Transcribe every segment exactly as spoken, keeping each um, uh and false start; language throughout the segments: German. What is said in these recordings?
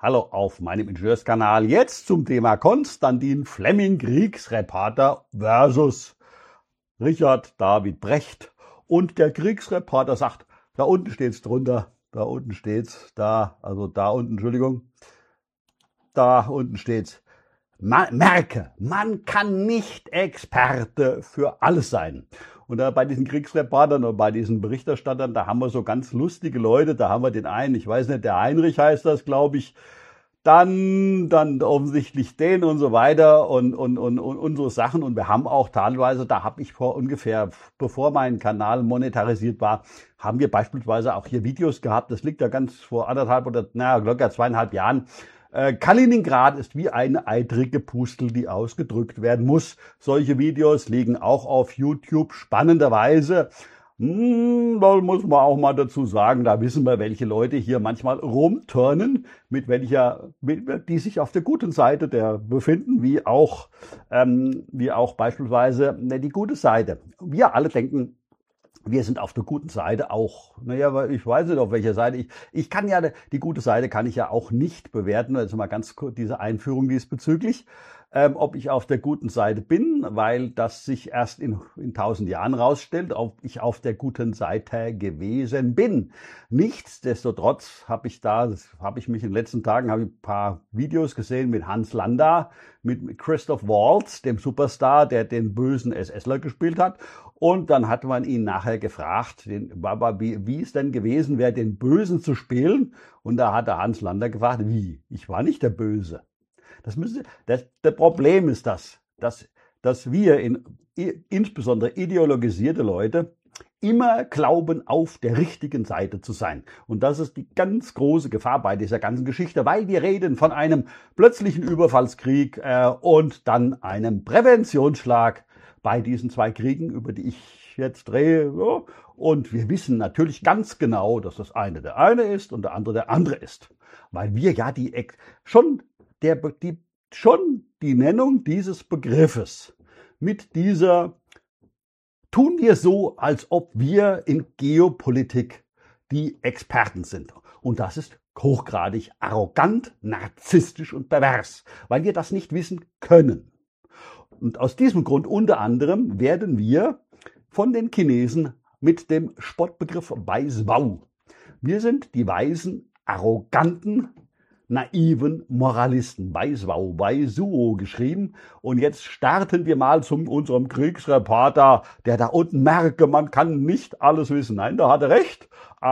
Hallo auf meinem Ingenieurskanal. Jetzt zum Thema Konstantin Flemming, Kriegsreporter versus Richard David Precht. Und der Kriegsreporter sagt, da unten steht's drunter, da unten steht's, da, also da unten, Entschuldigung, da unten steht's. Man, merke, man kann nicht Experte für alles sein. Und da bei diesen Kriegsreportern oder bei diesen Berichterstattern, da haben wir so ganz lustige Leute. Da haben wir den einen, ich weiß nicht, der Heinrich heißt das, glaube ich. Dann, dann offensichtlich den und so weiter und, und, und, und unsere Sachen. Und wir haben auch teilweise, da habe ich vor ungefähr, bevor mein Kanal monetarisiert war, haben wir beispielsweise auch hier Videos gehabt. Das liegt da ganz vor anderthalb oder, naja, locker zweieinhalb Jahren. Kaliningrad ist wie eine eitrige Pustel, die ausgedrückt werden muss. Solche Videos liegen auch auf YouTube, spannenderweise. Hm, da muss man auch mal dazu sagen, da wissen wir, welche Leute hier manchmal rumturnen, mit welcher, mit, die sich auf der guten Seite der befinden, wie auch, ähm, wie auch beispielsweise ne, die gute Seite. Wir alle denken, wir sind auf der guten Seite auch. Naja, ich weiß nicht, auf welcher Seite. Ich, ich kann ja, die gute Seite kann ich ja auch nicht bewerten. Also mal ganz kurz diese Einführung diesbezüglich. Ähm, ob ich auf der guten Seite bin, weil das sich erst in, in tausend Jahren rausstellt, ob ich auf der guten Seite gewesen bin. Nichtsdestotrotz habe ich da, habe ich mich in den letzten Tagen, habe ich ein paar Videos gesehen mit Hans Landa, mit Christoph Waltz, dem Superstar, der den bösen SSler gespielt hat. Und dann hat man ihn nachher gefragt, den, wie, wie es denn gewesen wäre, den Bösen zu spielen. Und da hat der Hans Landa gefragt, wie? Ich war nicht der Böse. Das müssen, das, das Problem ist das, dass, dass wir, in, insbesondere ideologisierte Leute, immer glauben, auf der richtigen Seite zu sein. Und das ist die ganz große Gefahr bei dieser ganzen Geschichte, weil wir reden von einem plötzlichen Überfallskrieg äh, und dann einem Präventionsschlag bei diesen zwei Kriegen, über die ich jetzt drehe. Ja. Und wir wissen natürlich ganz genau, dass das eine der eine ist und der andere der andere ist. Weil wir ja die schon, der, die, schon die Nennung dieses Begriffes mit dieser, tun wir so, als ob wir in Geopolitik die Experten sind. Und das ist hochgradig arrogant, narzisstisch und pervers, weil wir das nicht wissen können. Und aus diesem Grund unter anderem werden wir von den Chinesen mit dem Spottbegriff Weißwau. Wir sind die weisen, arroganten, naiven Moralisten. Weißwau, Weißuo geschrieben. Und jetzt starten wir mal zu unserem Kriegsreporter, der da unten merke, man kann nicht alles wissen. Nein, da hat er recht,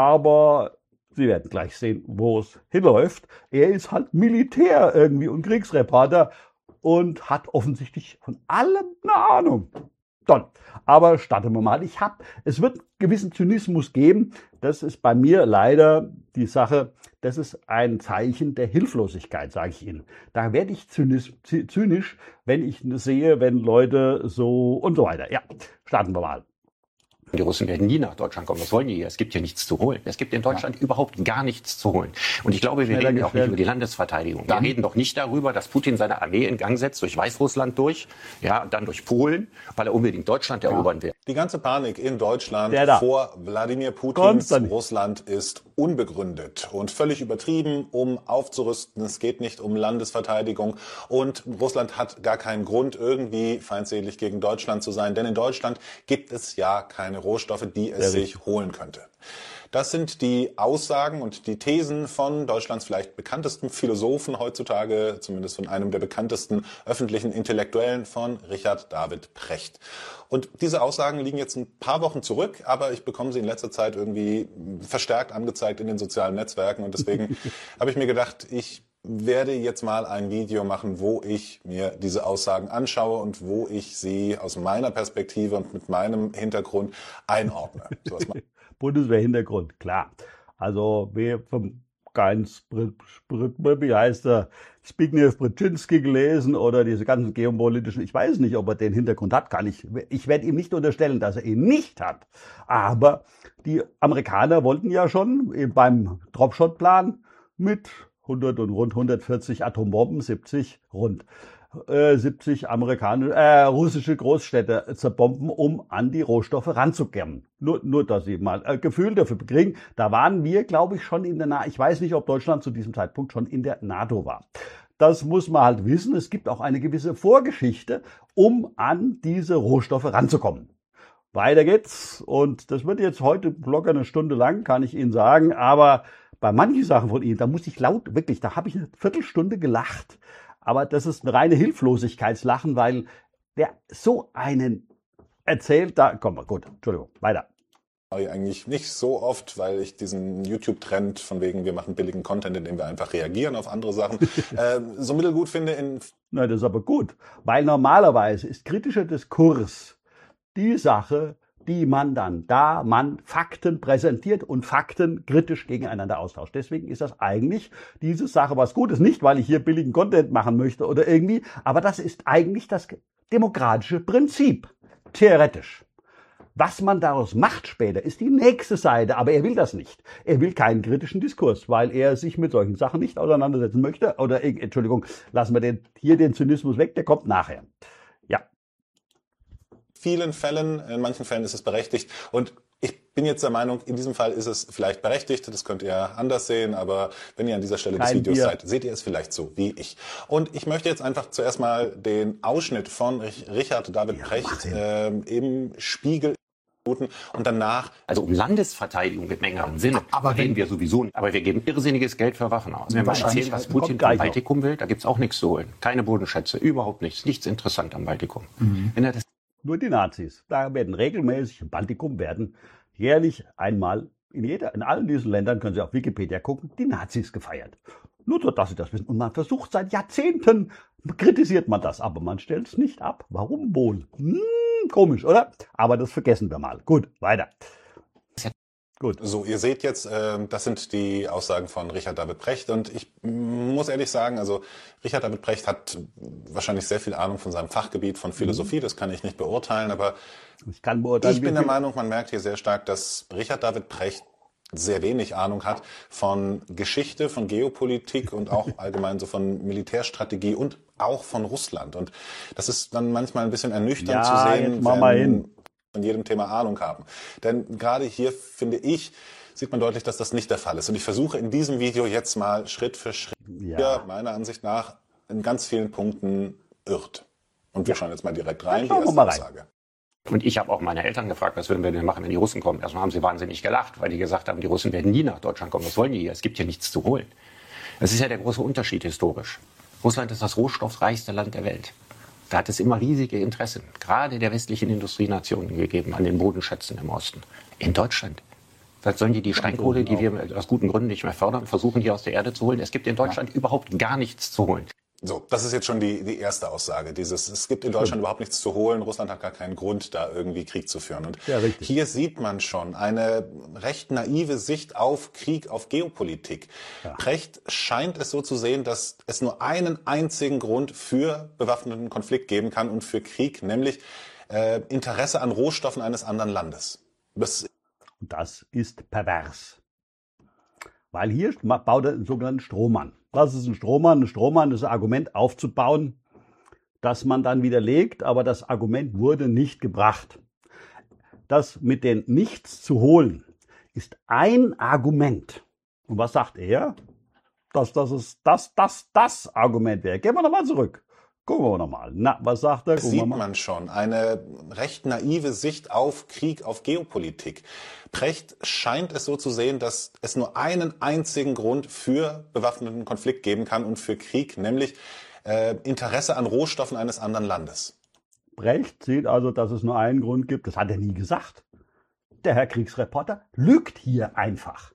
aber Sie werden gleich sehen, wo es hinläuft. Er ist halt Militär irgendwie und Kriegsreporter und hat offensichtlich von allem eine Ahnung. Dann, aber starten wir mal. Ich hab, es wird gewissen Zynismus geben. Das ist bei mir leider die Sache. Das ist ein Zeichen der Hilflosigkeit, sage ich Ihnen. Da werde ich zynisch, zynisch, wenn ich sehe, wenn Leute so und so weiter. Ja, starten wir mal. Die Russen werden nie nach Deutschland kommen. Was wollen die hier? Es gibt hier nichts zu holen. Es gibt in Deutschland ja. überhaupt gar nichts zu holen. Und ich glaube, wir Schneller reden auch nicht über die Landesverteidigung. Dann. Wir reden doch nicht darüber, dass Putin seine Armee in Gang setzt, durch Weißrussland durch, ja, dann durch Polen, weil er unbedingt Deutschland ja. erobern will. Die ganze Panik in Deutschland Der da. vor Wladimir Putins Russland ist unbegründet und völlig übertrieben, um aufzurüsten. Es geht nicht um Landesverteidigung und Russland hat gar keinen Grund, irgendwie feindselig gegen Deutschland zu sein, denn in Deutschland gibt es ja keine Rohstoffe, die es sich holen könnte. Das sind die Aussagen und die Thesen von Deutschlands vielleicht bekanntesten Philosophen heutzutage, zumindest von einem der bekanntesten öffentlichen Intellektuellen, von Richard David Precht. Und diese Aussagen liegen jetzt ein paar Wochen zurück, aber ich bekomme sie in letzter Zeit irgendwie verstärkt angezeigt in den sozialen Netzwerken und deswegen habe ich mir gedacht, ich werde jetzt mal ein Video machen, wo ich mir diese Aussagen anschaue und wo ich sie aus meiner Perspektive und mit meinem Hintergrund einordne. So Bundeswehr-Hintergrund, klar. Also wir vom ganz, wie heißt er, Zbigniew Brzezinski gelesen oder diese ganzen geopolitischen, ich weiß nicht, ob er den Hintergrund hat, kann ich, ich werde ihm nicht unterstellen, dass er ihn nicht hat. Aber die Amerikaner wollten ja schon beim Dropshot-Plan mit hundert und rund hundertvierzig Atombomben, siebzig rund, äh, siebzig amerikanische, äh, russische Großstädte zerbomben, um an die Rohstoffe ranzukommen. Nur, nur, dass Sie mal ein Gefühl dafür kriegen. Da waren wir, glaube ich, schon in der NATO. Ich weiß nicht, ob Deutschland zu diesem Zeitpunkt schon in der NATO war. Das muss man halt wissen. Es gibt auch eine gewisse Vorgeschichte, um an diese Rohstoffe ranzukommen. Weiter geht's. Und das wird jetzt heute locker eine Stunde lang, kann ich Ihnen sagen. Aber bei manchen Sachen von Ihnen, da muss ich laut, wirklich, da habe ich eine Viertelstunde gelacht. Aber das ist eine reine Hilflosigkeitslachen, weil der so einen erzählt, da, komm mal, gut, Entschuldigung, weiter. Eigentlich nicht so oft, weil ich diesen YouTube-Trend von wegen, wir machen billigen Content, indem wir einfach reagieren auf andere Sachen, äh, so mittelgut finde. In Na, das ist aber gut, weil normalerweise ist kritischer Diskurs die Sache, die man dann, da man Fakten präsentiert und Fakten kritisch gegeneinander austauscht. Deswegen ist das eigentlich diese Sache was Gutes. Nicht, weil ich hier billigen Content machen möchte oder irgendwie, aber das ist eigentlich das demokratische Prinzip. Theoretisch. Was man daraus macht später, ist die nächste Seite, aber er will das nicht. Er will keinen kritischen Diskurs, weil er sich mit solchen Sachen nicht auseinandersetzen möchte. Oder, Entschuldigung, lassen wir den, hier den Zynismus weg, der kommt nachher. Ja. Vielen Fällen, in manchen Fällen ist es berechtigt und ich bin jetzt der Meinung, in diesem Fall ist es vielleicht berechtigt, das könnt ihr anders sehen, aber wenn ihr an dieser Stelle des Videos seid, seht ihr es vielleicht so wie ich. Und ich möchte jetzt einfach zuerst mal den Ausschnitt von Richard David ja, Precht äh, im Spiegel und danach... Also um Landesverteidigung im engeren Sinne aber reden wir sowieso nicht. Aber wir geben irrsinniges Geld für Waffen aus. Wenn wir erzählen, was Putin vom Baltikum will, da gibt's auch nichts zu holen. Keine Bodenschätze, überhaupt nichts. Nichts interessant am Baltikum. Mhm. Wenn er das Nur die Nazis. Da werden regelmäßig im Baltikum werden jährlich einmal in jeder, in allen diesen Ländern, können Sie auf Wikipedia gucken, die Nazis gefeiert. Nur so, dass Sie das wissen. Und man versucht seit Jahrzehnten, kritisiert man das, aber man stellt es nicht ab. Warum wohl? Hm, komisch, oder? Aber das vergessen wir mal. Gut, weiter. Gut. So, ihr seht jetzt, äh, das sind die Aussagen von Richard David Precht und ich muss ehrlich sagen, also Richard David Precht hat wahrscheinlich sehr viel Ahnung von seinem Fachgebiet von Philosophie, das kann ich nicht beurteilen, aber ich, kann beurteilen, ich bin der Meinung, man merkt hier sehr stark, dass Richard David Precht sehr wenig Ahnung hat von Geschichte, von Geopolitik und auch allgemein so von Militärstrategie und auch von Russland. Und das ist dann manchmal ein bisschen ernüchternd ja, zu sehen, jetzt mach mal hin. von jedem Thema Ahnung haben. Denn gerade hier, finde ich, sieht man deutlich, dass das nicht der Fall ist. Und ich versuche in diesem Video jetzt mal Schritt für Schritt, ja. meiner Ansicht nach, in ganz vielen Punkten irrt. Und wir ja. schauen jetzt mal direkt rein, die erste Aussage. Und ich habe auch meine Eltern gefragt, was würden wir denn machen, wenn die Russen kommen. Erstmal haben sie wahnsinnig gelacht, weil die gesagt haben, die Russen werden nie nach Deutschland kommen. Was wollen die hier? Es gibt hier nichts zu holen. Das ist ja der große Unterschied historisch. Russland ist das rohstoffreichste Land der Welt. Da hat es immer riesige Interessen, gerade der westlichen Industrienationen gegeben, an den Bodenschätzen im Osten. In Deutschland. Was sollen die die Steinkohle, die wir aus guten Gründen nicht mehr fördern, versuchen, die aus der Erde zu holen? Es gibt in Deutschland ja. überhaupt gar nichts zu holen. So, das ist jetzt schon die, die erste Aussage. Dieses, es gibt in Deutschland überhaupt nichts zu holen. Russland hat gar keinen Grund, da irgendwie Krieg zu führen. Und ja, hier sieht man schon eine recht naive Sicht auf Krieg, auf Geopolitik. Ja. Precht scheint es so zu sehen, dass es nur einen einzigen Grund für bewaffneten Konflikt geben kann und für Krieg, nämlich äh, Interesse an Rohstoffen eines anderen Landes. Das, das ist pervers. Weil hier baut er einen sogenannten Strohmann. Was ist ein Strohmann? Ein Strohmann ist ein Argument aufzubauen, das man dann widerlegt, aber das Argument wurde nicht gebracht. Das mit den Nichts zu holen ist ein Argument. Und was sagt er? Dass das ist, das, das, das Argument wäre. Gehen wir nochmal zurück. Gucken wir nochmal. Na, was sagt er? Das sieht man schon. Eine recht naive Sicht auf Krieg, auf Geopolitik. Precht scheint es so zu sehen, dass es nur einen einzigen Grund für bewaffneten Konflikt geben kann und für Krieg, nämlich äh, Interesse an Rohstoffen eines anderen Landes. Precht sieht also, dass es nur einen Grund gibt. Das hat er nie gesagt. Der Herr Kriegsreporter lügt hier einfach.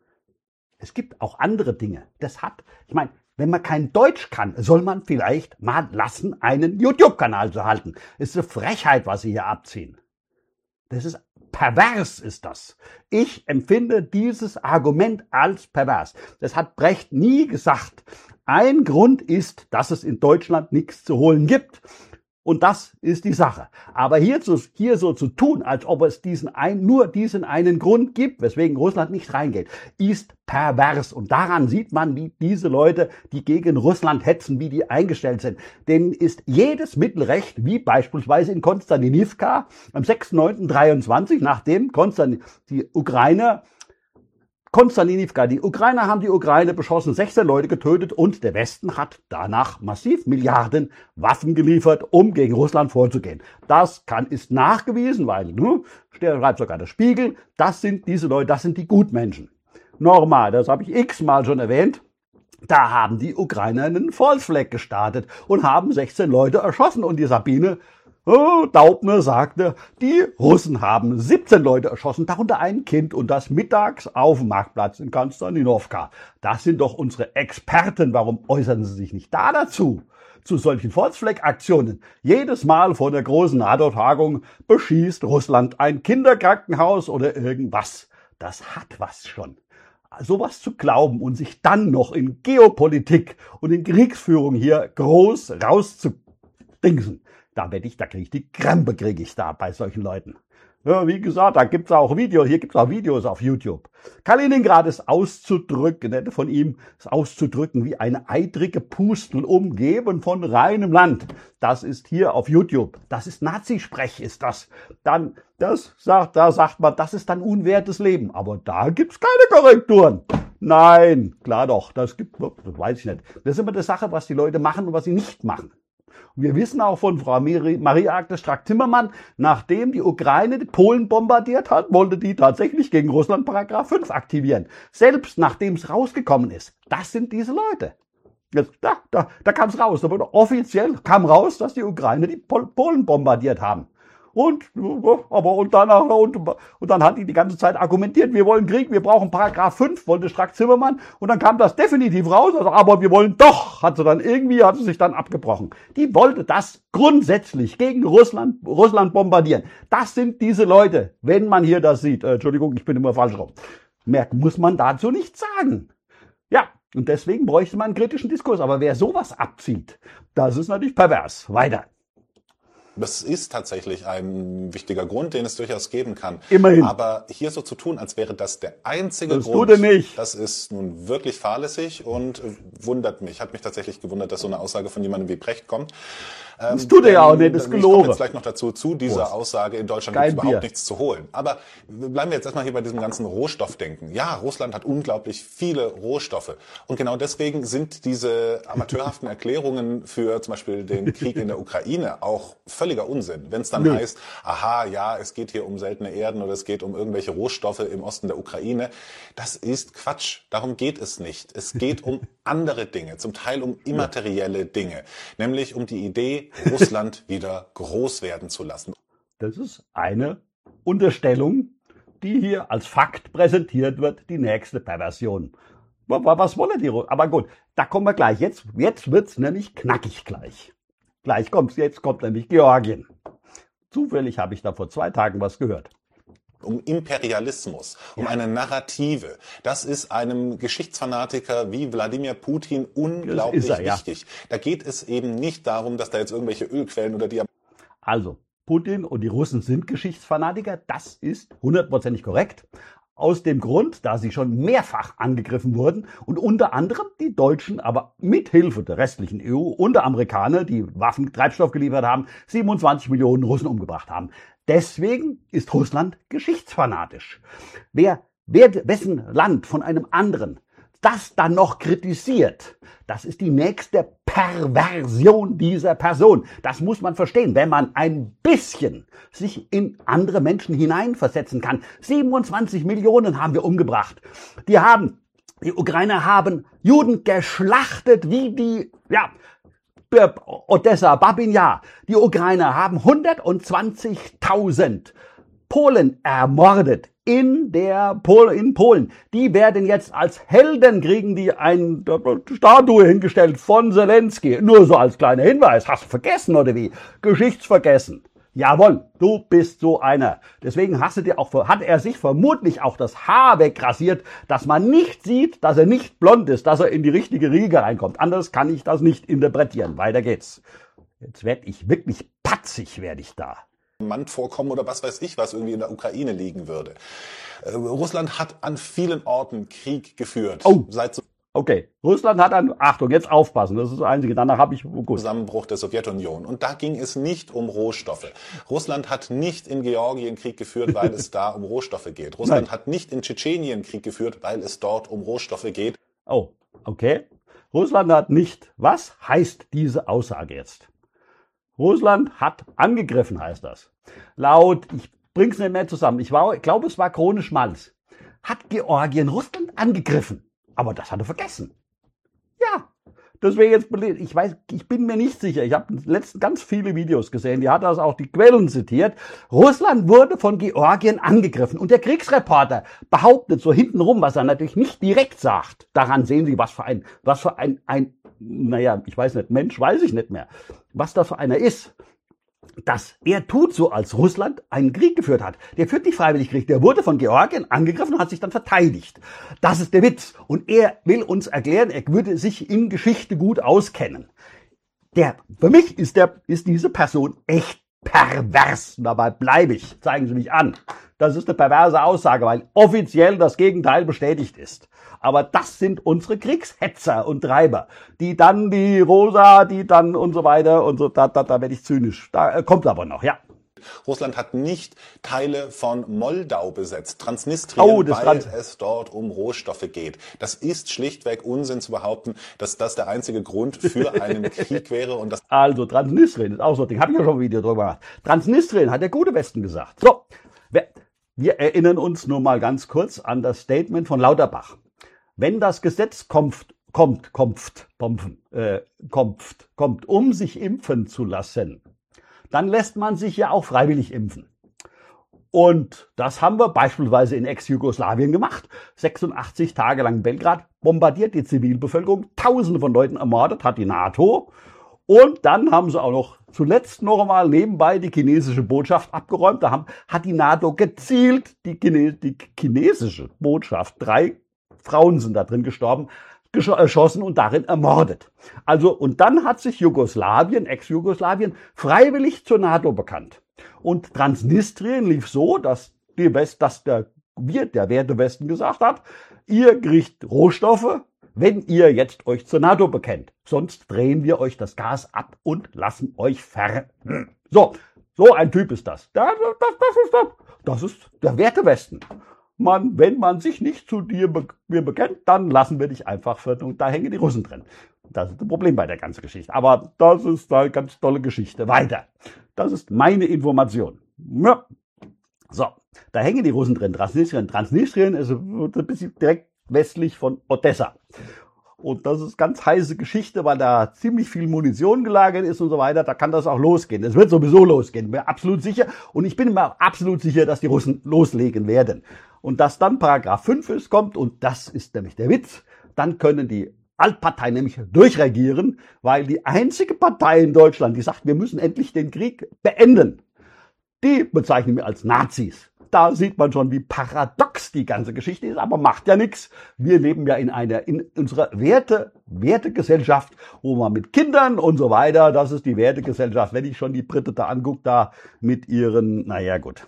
Es gibt auch andere Dinge. Das hat, ich meine, wenn man kein Deutsch kann, soll man vielleicht mal lassen, einen YouTube-Kanal zu halten. Das ist eine Frechheit, was Sie hier abziehen. Das ist pervers, ist das. Ich empfinde dieses Argument als pervers. Das hat Precht nie gesagt. Ein Grund ist, dass es in Deutschland nichts zu holen gibt. Und das ist die Sache. Aber hier, zu, hier so zu tun, als ob es diesen ein, nur diesen einen Grund gibt, weswegen Russland nicht reingeht, ist pervers. Und daran sieht man, wie diese Leute, die gegen Russland hetzen, wie die eingestellt sind. Denen ist jedes Mittelrecht, wie beispielsweise in Konstantinivka am sechster neunter dreiundzwanzig, nachdem Konstant die Ukraine Konstantinivka. Die Ukrainer haben die Ukraine beschossen, sechzehn Leute getötet und der Westen hat danach massiv Milliarden Waffen geliefert, um gegen Russland vorzugehen. Das kann, ist nachgewiesen, weil, ne, schreibt sogar der Spiegel, das sind diese Leute, das sind die Gutmenschen. Normal, das habe ich x-mal schon erwähnt. Da haben die Ukrainer einen Volksfleck gestartet und haben sechzehn Leute erschossen und die Sabine Oh, Daubner sagte, die Russen haben siebzehn Leute erschossen, darunter ein Kind und das mittags auf dem Marktplatz in Konstantinowka. Das sind doch unsere Experten. Warum äußern sie sich nicht da dazu? Zu solchen Volksfleck-Aktionen. Jedes Mal vor der großen NATO-Tagung beschießt Russland ein Kinderkrankenhaus oder irgendwas. Das hat was schon. Sowas zu glauben und sich dann noch in Geopolitik und in Kriegsführung hier groß rauszudingsen. Da werde ich, da kriege ich die Krämpfe, kriege ich da bei solchen Leuten. Ja, wie gesagt, da gibt's auch Videos, hier gibt's auch Videos auf YouTube. Kaliningrad ist auszudrücken, von ihm ist auszudrücken wie eine eitrige Pustel, umgeben von reinem Land. Das ist hier auf YouTube. Das ist Nazisprech, ist das. Dann, das sagt, da sagt man, das ist dann unwertes Leben. Aber da gibt's keine Korrekturen. Nein, klar doch, das gibt, das weiß ich nicht. Das ist immer die Sache, was die Leute machen und was sie nicht machen. Und wir wissen auch von Frau Maria-Agnes Strack-Zimmermann, nachdem die Ukraine die Polen bombardiert hat, wollte die tatsächlich gegen Russland Paragraph fünf aktivieren. Selbst nachdem es rausgekommen ist. Das sind diese Leute. Jetzt, da da, da kam es raus. Da wurde offiziell kam raus, dass die Ukraine die Pol- Polen bombardiert haben. Und, aber, und danach, und, und dann hat die die ganze Zeit argumentiert, wir wollen Krieg, wir brauchen Paragraph fünf, wollte Strack-Zimmermann, und dann kam das definitiv raus, also, aber wir wollen doch, hat sie dann irgendwie, hat sie sich dann abgebrochen. Die wollte das grundsätzlich gegen Russland, Russland bombardieren. Das sind diese Leute, wenn man hier das sieht, äh, Entschuldigung, ich bin immer falsch rum. Merkt, muss man dazu nichts sagen. Ja, und deswegen bräuchte man einen kritischen Diskurs, aber wer sowas abzieht, das ist natürlich pervers. Weiter. Das ist tatsächlich ein wichtiger Grund, den es durchaus geben kann. Immerhin. Aber hier so zu tun, als wäre das der einzige das Grund, tut er nicht. Das ist nun wirklich fahrlässig und wundert mich. Hat mich tatsächlich gewundert, dass so eine Aussage von jemandem wie Brecht kommt. Ähm, das tut er ja auch nicht, das ist gelogen. Ich komme jetzt gleich noch dazu, zu dieser Prost. Aussage, in Deutschland gibt es überhaupt Bier. nichts zu holen. Aber bleiben wir jetzt erstmal hier bei diesem ganzen Rohstoffdenken. Ja, Russland hat unglaublich viele Rohstoffe. Und genau deswegen sind diese amateurhaften Erklärungen für zum Beispiel den Krieg in der Ukraine auch völliger Unsinn. Wenn es dann Nö. heißt, aha, ja, es geht hier um seltene Erden oder es geht um irgendwelche Rohstoffe im Osten der Ukraine. Das ist Quatsch. Darum geht es nicht. Es geht um andere Dinge, zum Teil um immaterielle Dinge. Nämlich um die Idee, Russland wieder groß werden zu lassen. Das ist eine Unterstellung, die hier als Fakt präsentiert wird, die nächste Perversion. Was wollen die? Aber gut, da kommen wir gleich. Jetzt, jetzt wird's nämlich knackig gleich. Gleich kommt's, jetzt kommt nämlich Georgien. Zufällig habe ich da vor zwei Tagen was gehört. Um Imperialismus, um ja. eine Narrative. Das ist einem Geschichtsfanatiker wie Wladimir Putin unglaublich er, wichtig. Ja. Da geht es eben nicht darum, dass da jetzt irgendwelche Ölquellen oder die... Also, Putin und die Russen sind Geschichtsfanatiker, das ist hundertprozentig korrekt. Aus dem Grund, da sie schon mehrfach angegriffen wurden und unter anderem die Deutschen, aber mit Hilfe der restlichen E U und der Amerikaner, die Waffen, Treibstoff geliefert haben, siebenundzwanzig Millionen Russen umgebracht haben. Deswegen ist Russland geschichtsfanatisch. Wer, wer wessen Land von einem anderen das dann noch kritisiert, das ist die nächste Perversion dieser Person. Das muss man verstehen, wenn man ein bisschen sich in andere Menschen hineinversetzen kann. siebenundzwanzig Millionen haben wir umgebracht. Die haben, die Ukrainer haben Juden geschlachtet wie die, ja, Odessa, Babin Jar. Die Ukrainer haben hundertzwanzigtausend Polen ermordet in der Pol- in Polen. Die werden jetzt als Helden kriegen die eine Statue hingestellt von Zelensky. Nur so als kleiner Hinweis. Hast du vergessen oder wie? Geschichtsvergessen. Jawohl, du bist so einer. Deswegen hast du dir auch, hat er sich vermutlich auch das Haar wegrasiert, dass man nicht sieht, dass er nicht blond ist, dass er in die richtige Riege reinkommt. Anders kann ich das nicht interpretieren. Weiter geht's. Jetzt werde ich wirklich patzig, werde ich da. Mand vorkommen oder was weiß ich, was irgendwie in der Ukraine liegen würde. Äh, Russland hat an vielen Orten Krieg geführt. Oh, seit so okay. Russland hat an, Achtung, jetzt aufpassen, das ist das Einzige, danach habe ich, gut. Zusammenbruch der Sowjetunion. Und da ging es nicht um Rohstoffe. Russland hat nicht in Georgien Krieg geführt, weil es da um Rohstoffe geht. Russland Nein. hat nicht in Tschetschenien Krieg geführt, weil es dort um Rohstoffe geht. Oh, okay. Russland hat nicht, was heißt diese Aussage jetzt? Russland hat angegriffen, heißt das. Laut, ich bring's nicht mehr zusammen, ich, war, ich glaube, es war Krone Schmalz, hat Georgien Russland angegriffen. Aber das hat er vergessen. Ja, deswegen jetzt, ich weiß, ich bin mir nicht sicher, ich habe letztens ganz viele Videos gesehen, die hat das auch die Quellen zitiert. Russland wurde von Georgien angegriffen und der Kriegsreporter behauptet so hintenrum, was er natürlich nicht direkt sagt. Daran sehen Sie, was für ein, was für ein, ein, naja, ich weiß nicht, Mensch, weiß ich nicht mehr, was das für einer ist. Dass er tut so, als Russland einen Krieg geführt hat. Der führt nicht freiwillig Krieg, der wurde von Georgien angegriffen und hat sich dann verteidigt. Das ist der Witz. Und er will uns erklären, er würde sich in Geschichte gut auskennen. Der, für mich ist, der, ist diese Person echt pervers. Dabei bleibe ich. Zeigen Sie mich an. Das ist eine perverse Aussage, weil offiziell das Gegenteil bestätigt ist. Aber das sind unsere Kriegshetzer und Treiber, die dann die Rosa, die dann und so weiter und so, da, da, da werde ich zynisch. Da äh, kommt aber noch, ja. Russland hat nicht Teile von Moldau besetzt, Transnistrien, oh, weil Trans es dort um Rohstoffe geht. Das ist schlichtweg Unsinn zu behaupten, dass das der einzige Grund für einen Krieg wäre. Und das also Transnistrien ist auch so ein Ding, habe ich ja schon ein Video drüber gemacht. Transnistrien hat der gute Westen gesagt. So, wir, wir erinnern uns nur mal ganz kurz an das Statement von Lauterbach. Wenn das Gesetz kommt, kommt, kommt, kommt, äh, kommt, kommt, um sich impfen zu lassen, dann lässt man sich ja auch freiwillig impfen. Und das haben wir beispielsweise in Ex-Jugoslawien gemacht. sechsundachtzig Tage lang Belgrad bombardiert, die Zivilbevölkerung, Tausende von Leuten ermordet, hat die NATO. Und dann haben sie auch noch zuletzt noch einmal nebenbei die chinesische Botschaft abgeräumt. Da haben, hat die NATO gezielt die, Chine, die chinesische Botschaft, drei Frauen sind da drin gestorben, erschossen und darin ermordet. Also, und dann hat sich Jugoslawien, Ex-Jugoslawien, freiwillig zur NATO bekannt. Und Transnistrien lief so, dass, die West, dass der, der Wertewesten gesagt hat, ihr kriegt Rohstoffe, wenn ihr jetzt euch zur NATO bekennt. Sonst drehen wir euch das Gas ab und lassen euch ver... So, so ein Typ ist das. Das, das, das, ist, das, das ist der Wertewesten. Man, wenn man sich nicht zu dir be mir bekennt, dann lassen wir dich einfach für, und da hängen die Russen drin. Das ist das Problem bei der ganzen Geschichte. Aber das ist eine ganz tolle Geschichte. Weiter. Das ist meine Information. Ja. So, da hängen die Russen drin. Transnistrien. Transnistrien ist ein bisschen direkt westlich von Odessa. Und das ist ganz heiße Geschichte, weil da ziemlich viel Munition gelagert ist und so weiter. Da kann das auch losgehen. Es wird sowieso losgehen. Bin absolut sicher. Und ich bin mir absolut sicher, dass die Russen loslegen werden. Und dass dann Paragraph fünf ist, kommt, und das ist nämlich der Witz, dann können die Altparteien nämlich durchregieren, weil die einzige Partei in Deutschland, die sagt, wir müssen endlich den Krieg beenden, die bezeichnen wir als Nazis. Da sieht man schon, wie paradox die ganze Geschichte ist, aber macht ja nichts. Wir leben ja in einer, in unserer Werte, Wertegesellschaft, wo man mit Kindern und so weiter, das ist die Wertegesellschaft. Wenn ich schon die Briten da angucke, da mit ihren, naja gut.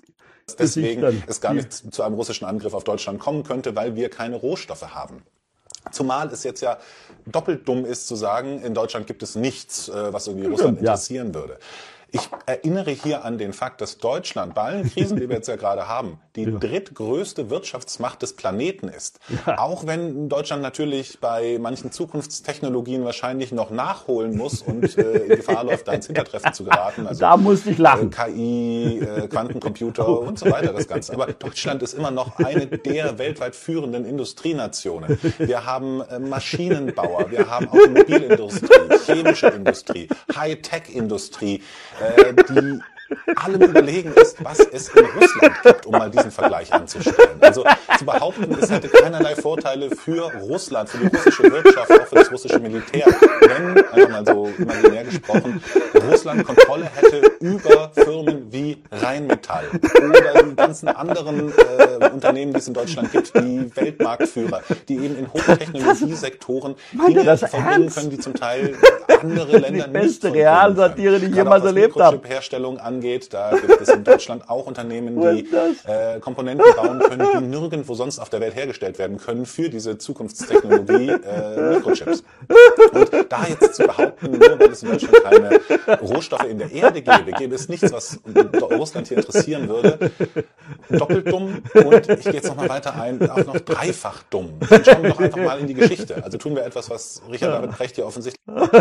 Deswegen es gar nicht zu einem russischen Angriff auf Deutschland kommen könnte, weil wir keine Rohstoffe haben. Zumal es jetzt ja doppelt dumm ist zu sagen, in Deutschland gibt es nichts, was irgendwie Russland interessieren ja. würde. Ich erinnere hier an den Fakt, dass Deutschland bei allen Krisen, die wir jetzt ja gerade haben, die ja. drittgrößte Wirtschaftsmacht des Planeten ist. Ja. Auch wenn Deutschland natürlich bei manchen Zukunftstechnologien wahrscheinlich noch nachholen muss und äh, in Gefahr läuft, da ins Hintertreffen zu geraten. Also, da musste ich lachen. Äh, K I, äh, Quantencomputer oh. und so weiter, das Ganze. Aber Deutschland ist immer noch eine der weltweit führenden Industrienationen. Wir haben äh, Maschinenbauer, wir haben Automobilindustrie, chemische Industrie, Hightech-Industrie, die allem Überlegen ist, was es in Russland gibt, um mal diesen Vergleich anzustellen. Also zu behaupten, es hätte keinerlei Vorteile für Russland, für die russische Wirtschaft, auch für das russische Militär, wenn, einfach mal so imaginär gesprochen, Russland Kontrolle hätte über Firmen wie Rheinmetall oder die ganzen anderen äh, Unternehmen, die es in Deutschland gibt, die Weltmarktführer, die eben in Hochtechnologiesektoren Dinge verbringen können, die zum Teil andere Länder die nicht beste Realsatire, die ich jemals erlebt habe. Was Mikrochip-Herstellung angeht, da gibt es in Deutschland auch Unternehmen, die äh, Komponenten bauen können, die nirgendwo sonst auf der Welt hergestellt werden können für diese Zukunftstechnologie äh, Mikrochips. Und da jetzt zu behaupten, nur weil es in Deutschland keine Rohstoffe in der Erde gäbe, gäbe es nichts, was Russland hier interessieren würde. Doppelt dumm und ich gehe jetzt noch mal weiter ein, auch noch dreifach dumm. Dann schauen wir doch einfach mal in die Geschichte. Also tun wir etwas, was Richard David Precht hier offensichtlich...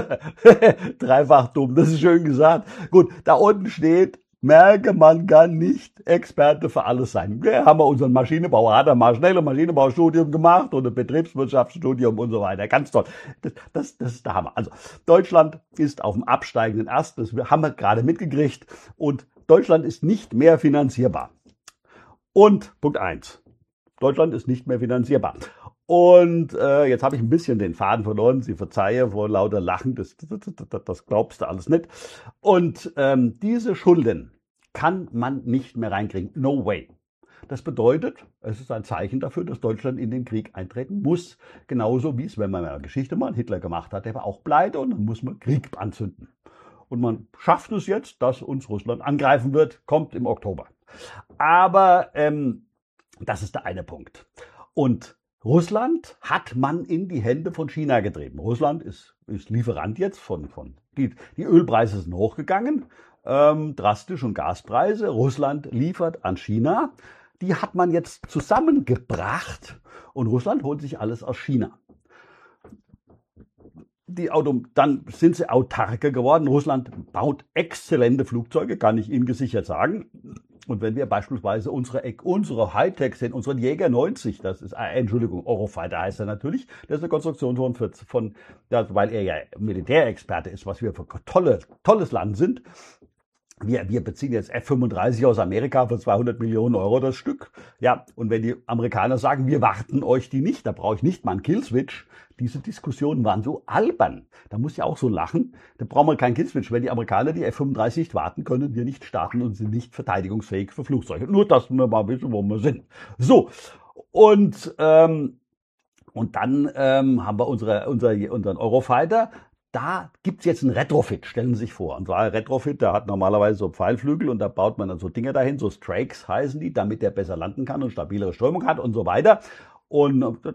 Dreifach dumm, das ist schön gesagt. Gut, da unten steht, merke, man kann nicht Experte für alles sein. Ja, haben wir unseren Maschinenbauer, hat er mal schnell ein Maschinenbaustudium gemacht und ein Betriebswirtschaftsstudium und so weiter. Ganz toll. Das, das, das ist der Hammer. Also Deutschland ist auf dem absteigenden Ast, das haben wir gerade mitgekriegt und Deutschland ist nicht mehr finanzierbar. Und Punkt eins. Deutschland ist nicht mehr finanzierbar. Und äh, jetzt habe ich ein bisschen den Faden verloren. Sie verzeihe vor lauter Lachen, das, das, das, das glaubst du alles nicht. Und ähm, diese Schulden kann man nicht mehr reinkriegen. No way. Das bedeutet, es ist ein Zeichen dafür, dass Deutschland in den Krieg eintreten muss. Genauso wie es, wenn man eine Geschichte mal Hitler gemacht hat, der war auch pleite und dann muss man Krieg anzünden. Und man schafft es jetzt, dass uns Russland angreifen wird, kommt im Oktober. Aber ähm, das ist der eine Punkt. Und Russland hat man in die Hände von China getrieben. Russland ist, ist Lieferant jetzt von, von die, die Ölpreise sind hochgegangen, ähm, drastisch und Gaspreise. Russland liefert an China. Die hat man jetzt zusammengebracht und Russland holt sich alles aus China. Die Auto, dann sind sie autarker geworden. Russland baut exzellente Flugzeuge, kann ich Ihnen gesichert sagen. Und wenn wir beispielsweise unsere, unsere Hightech sehen, unseren Jäger neunzig, das ist, äh, Entschuldigung, Eurofighter heißt er natürlich, das ist eine Konstruktion von, von ja, weil er ja Militärexperte ist, was wir für tolle, tolles Land sind. Wir, wir beziehen jetzt F fünfunddreißig aus Amerika für zweihundert Millionen Euro das Stück. Ja, und wenn die Amerikaner sagen, wir warten euch die nicht, da brauche ich nicht mal einen Killswitch. Diese Diskussionen waren so albern. Da muss ich auch so lachen. Da brauchen wir keinen Killswitch. Wenn die Amerikaner die F fünfunddreißig nicht warten, können wir nicht starten und sind nicht verteidigungsfähig für Flugzeuge. Nur, dass wir mal wissen, wo wir sind. So, und, ähm, und dann ähm, haben wir unsere, unser, unseren Eurofighter. Da gibt's jetzt einen Retrofit, stellen Sie sich vor. Und zwar ein Retrofit, der hat normalerweise so Pfeilflügel und da baut man dann so Dinger dahin, so Strakes heißen die, damit der besser landen kann und stabilere Strömung hat und so weiter. Und das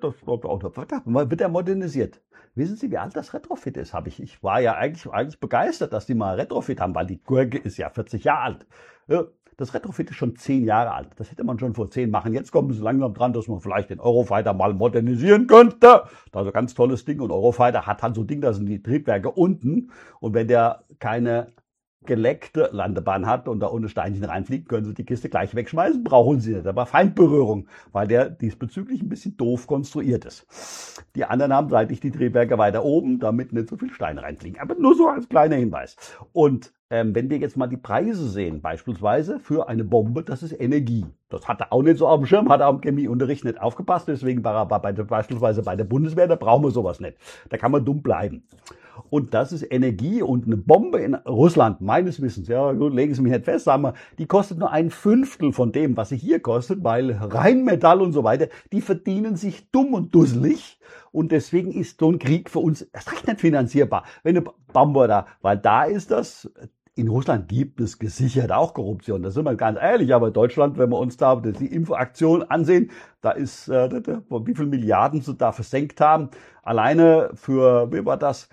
wird er modernisiert. Wissen Sie, wie alt das Retrofit ist? Hab ich, ich war ja eigentlich, eigentlich begeistert, dass die mal Retrofit haben, weil die Gurke ist ja vierzig Jahre alt. Das Retrofit ist schon zehn Jahre alt. Das hätte man schon vor zehn machen. Jetzt kommen sie langsam dran, dass man vielleicht den Eurofighter mal modernisieren könnte. Also ganz tolles Ding. Und Eurofighter hat halt so ein Ding, da sind die Triebwerke unten. Und wenn der keine geleckte Landebahn hat und da ohne Steinchen reinfliegt, können Sie die Kiste gleich wegschmeißen. Brauchen Sie nicht. Aber Feindberührung, weil der diesbezüglich ein bisschen doof konstruiert ist. Die anderen haben seitlich die Triebwerke weiter oben, damit nicht so viel Steine reinfliegen. Aber nur so als kleiner Hinweis. Und ähm, wenn wir jetzt mal die Preise sehen, beispielsweise für eine Bombe, das ist Energie. Das hat er auch nicht so auf dem Schirm, hat er am Chemieunterricht nicht aufgepasst. Deswegen war er bei, beispielsweise bei der Bundeswehr, da brauchen wir sowas nicht. Da kann man dumm bleiben. Und das ist Energie und eine Bombe in Russland, meines Wissens, ja, gut, legen Sie mich nicht fest, sagen wir, die kostet nur ein Fünftel von dem, was sie hier kostet, weil Rheinmetall und so weiter, die verdienen sich dumm und dusselig und deswegen ist so ein Krieg für uns erst recht nicht finanzierbar. Wenn eine Bombe da, weil da ist das, in Russland gibt es gesichert auch Korruption, da sind wir ganz ehrlich, aber Deutschland, wenn wir uns da die Impfaktion ansehen, da ist, äh, wie viele Milliarden sie da versenkt haben, alleine für, wie war das,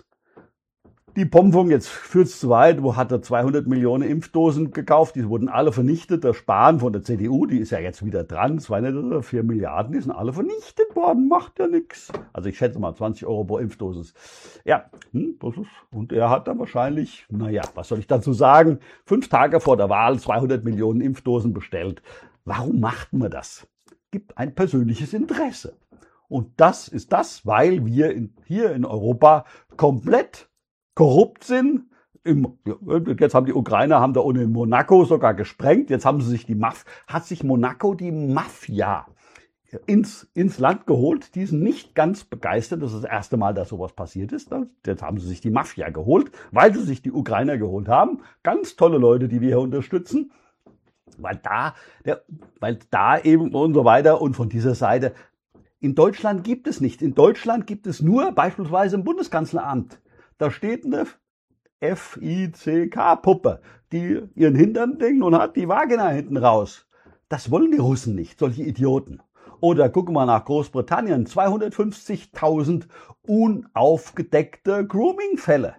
die Pompfung, jetzt führt's zu weit, wo hat er zweihundert Millionen Impfdosen gekauft, die wurden alle vernichtet. Der Spahn von der C D U, die ist ja jetzt wieder dran, zwei, vier Milliarden, die sind alle vernichtet worden, macht ja nix. Also ich schätze mal zwanzig Euro pro Impfdosis. Ja, hm, das ist, und er hat dann wahrscheinlich, naja, was soll ich dazu sagen, fünf Tage vor der Wahl zweihundert Millionen Impfdosen bestellt. Warum macht man das? Gibt ein persönliches Interesse. Und das ist das, weil wir in, hier in Europa komplett korrupt sind, im, jetzt haben die Ukrainer haben da unten in Monaco sogar gesprengt. Jetzt haben sie sich die Maf, hat sich Monaco die Mafia ins, ins Land geholt. Die sind nicht ganz begeistert. Das ist das erste Mal, dass sowas passiert ist. Jetzt haben sie sich die Mafia geholt, weil sie sich die Ukrainer geholt haben. Ganz tolle Leute, die wir hier unterstützen. Weil da, der, weil da eben und so weiter und von dieser Seite. In Deutschland gibt es nichts. In Deutschland gibt es nur beispielsweise im Bundeskanzleramt. Da steht eine F I C K-Puppe, die ihren Hintern denkt und hat die Vagina hinten raus. Das wollen die Russen nicht, solche Idioten. Oder gucken wir nach Großbritannien, zweihundertfünfzigtausend unaufgedeckte Grooming-Fälle.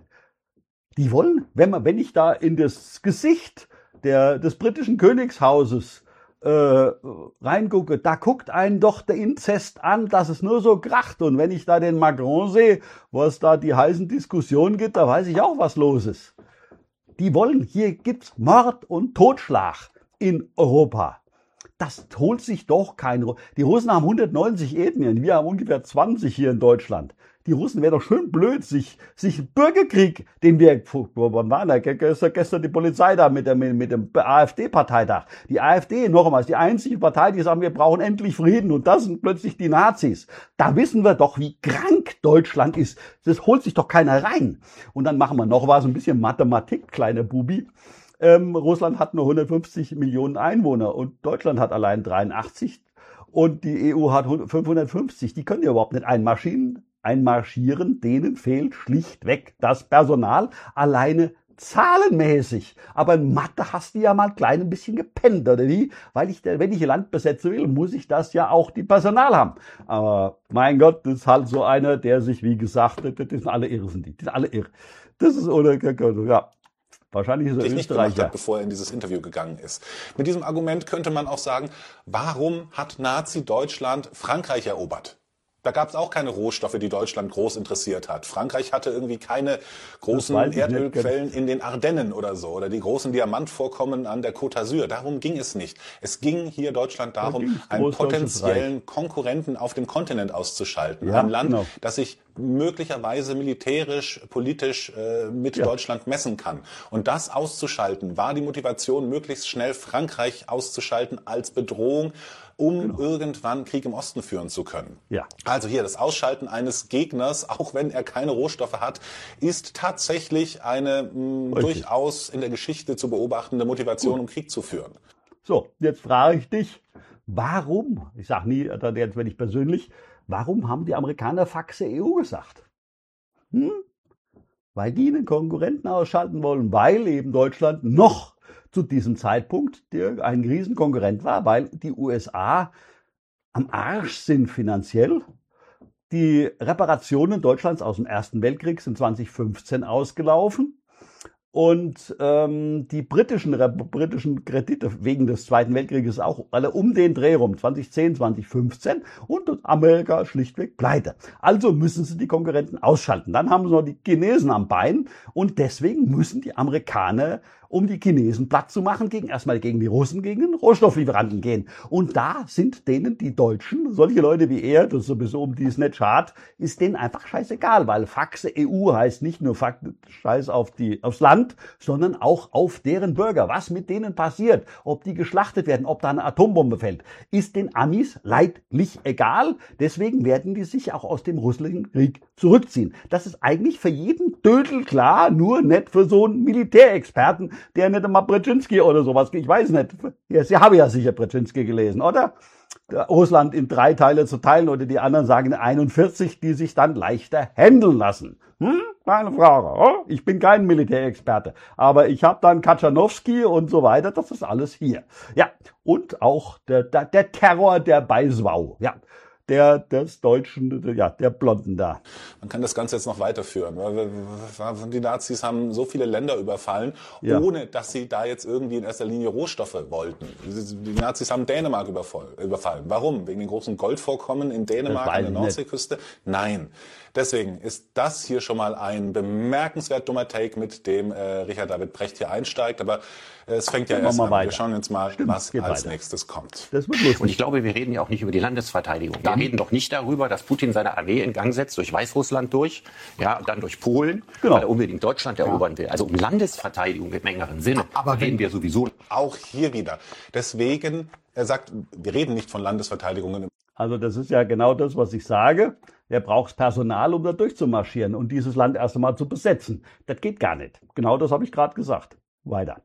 Die wollen, wenn man, wenn ich da in das Gesicht der, des britischen Königshauses äh, reingucke, da guckt einen doch der Inzest an, dass es nur so kracht. Und wenn ich da den Macron sehe, wo es da die heißen Diskussionen gibt, da weiß ich auch, was los ist. Die wollen, hier gibt's Mord und Totschlag in Europa. Das holt sich doch kein Russe. Die Russen haben hundertneunzig Ethnien, wir haben ungefähr zwanzig hier in Deutschland. Die Russen wären doch schön blöd, sich, sich Bürgerkrieg, den wir, wo waren da gestern, gestern die Polizei da mit dem, mit dem AfD-Parteitag. Die AfD, noch einmal, ist die einzige Partei, die sagen, wir brauchen endlich Frieden und das sind plötzlich die Nazis. Da wissen wir doch, wie krank Deutschland ist. Das holt sich doch keiner rein. Und dann machen wir noch was, ein bisschen Mathematik, kleiner Bubi. Ähm, Russland hat nur hundertfünfzig Millionen Einwohner und Deutschland hat allein dreiundachtzig und die E U hat fünfhundertfünfzig. Die können ja überhaupt nicht einmarschieren. einmarschieren, denen fehlt schlichtweg das Personal, alleine zahlenmäßig. Aber in Mathe hast du ja mal ein klein bisschen gepennt, oder wie? Weil ich, wenn ich ein Land besetzen will, muss ich das ja auch die Personal haben. Aber mein Gott, das ist halt so einer, der sich, wie gesagt, das sind alle irre, sind die, die sind alle irre. Das ist, oder, ja. Wahrscheinlich ist er nicht gemacht hat, bevor er in dieses Interview gegangen ist. Mit diesem Argument könnte man auch sagen, warum hat Nazi-Deutschland Frankreich erobert? Da gab es auch keine Rohstoffe, die Deutschland groß interessiert hat. Frankreich hatte irgendwie keine großen Erdölquellen in den Ardennen oder so oder die großen Diamantvorkommen an der Côte d'Azur. Darum ging es nicht. Es ging hier Deutschland darum, einen potenziellen Konkurrenten auf dem Kontinent auszuschalten. Ja, ein Land, genau. das sich möglicherweise militärisch, politisch äh, mit ja. Deutschland messen kann. Und das auszuschalten, war die Motivation, möglichst schnell Frankreich auszuschalten als Bedrohung, um genau. irgendwann Krieg im Osten führen zu können. Ja. Also hier, das Ausschalten eines Gegners, auch wenn er keine Rohstoffe hat, ist tatsächlich eine mh, durchaus in der Geschichte zu beobachtende Motivation, Gut. um Krieg zu führen. So, jetzt frage ich dich, warum, ich sage nie, jetzt werde ich persönlich, warum haben die Amerikaner Faxe E U gesagt? Hm? Weil die einen Konkurrenten ausschalten wollen, weil eben Deutschland noch zu diesem Zeitpunkt der ein Riesenkonkurrent war, weil die U S A am Arsch sind finanziell. Die Reparationen Deutschlands aus dem Ersten Weltkrieg sind zwanzig fünfzehn ausgelaufen. Und ähm, die britischen, britischen Kredite wegen des Zweiten Weltkrieges auch alle um den Dreh rum, zwanzig zehn, zwanzig fünfzehn und Amerika schlichtweg pleite. Also müssen sie die Konkurrenten ausschalten. Dann haben sie noch die Chinesen am Bein und deswegen müssen die Amerikaner, um die Chinesen platt zu machen, gegen erstmal gegen die Russen, gegen den Rohstofflieferanten gehen. Und da sind denen die Deutschen, solche Leute wie er, das sowieso um die es nicht schart, ist denen einfach scheißegal, weil Faxe E U heißt nicht nur Scheiß auf die, aufs Land, sondern auch auf deren Bürger. Was mit denen passiert, ob die geschlachtet werden, ob da eine Atombombe fällt, ist den Amis leidlich egal. Deswegen werden die sich auch aus dem Russlandkrieg zurückziehen. Das ist eigentlich für jeden Dödel klar, nur nicht für so einen Militärexperten, der nicht einmal Brzezinski oder sowas, ich weiß nicht. Ja, Sie haben ja sicher Brzezinski gelesen, oder? Russland in drei Teile zu teilen oder die anderen sagen einundvierzig, die sich dann leichter handeln lassen. Hm? Keine Frage. Oh? Ich bin kein Militärexperte, aber ich habe dann Katschanowski und so weiter, das ist alles hier. Ja, und auch der, der, der Terror der Beiswau. Ja. Der, des Deutschen, ja, der Blonden da. Man kann das Ganze jetzt noch weiterführen. Die Nazis haben so viele Länder überfallen, ja. ohne dass sie da jetzt irgendwie in erster Linie Rohstoffe wollten. Die Nazis haben Dänemark überfallen. Warum? Wegen den großen Goldvorkommen in Dänemark an der Nordseeküste? Nein. Deswegen ist das hier schon mal ein bemerkenswert dummer Take, mit dem äh, Richard David Brecht hier einsteigt. Aber äh, es fängt ja erst an. Wir schauen uns mal, Stimmt, was als weiter. nächstes kommt. Das wird lustig. Und ich glaube, wir reden ja auch nicht über die Landesverteidigung. Wir reden doch nicht darüber, dass Putin seine Armee in Gang setzt, durch Weißrussland durch, ja, und dann durch Polen, genau. weil er unbedingt Deutschland erobern will. Also um Landesverteidigung im engeren Sinne Aber reden wir sowieso. Auch hier wieder. Deswegen, er sagt, wir reden nicht von Landesverteidigung. Also das ist ja genau das, was ich sage. Er braucht Personal, um da durchzumarschieren und dieses Land erst einmal zu besetzen. Das geht gar nicht. Genau das habe ich gerade gesagt. Weiter.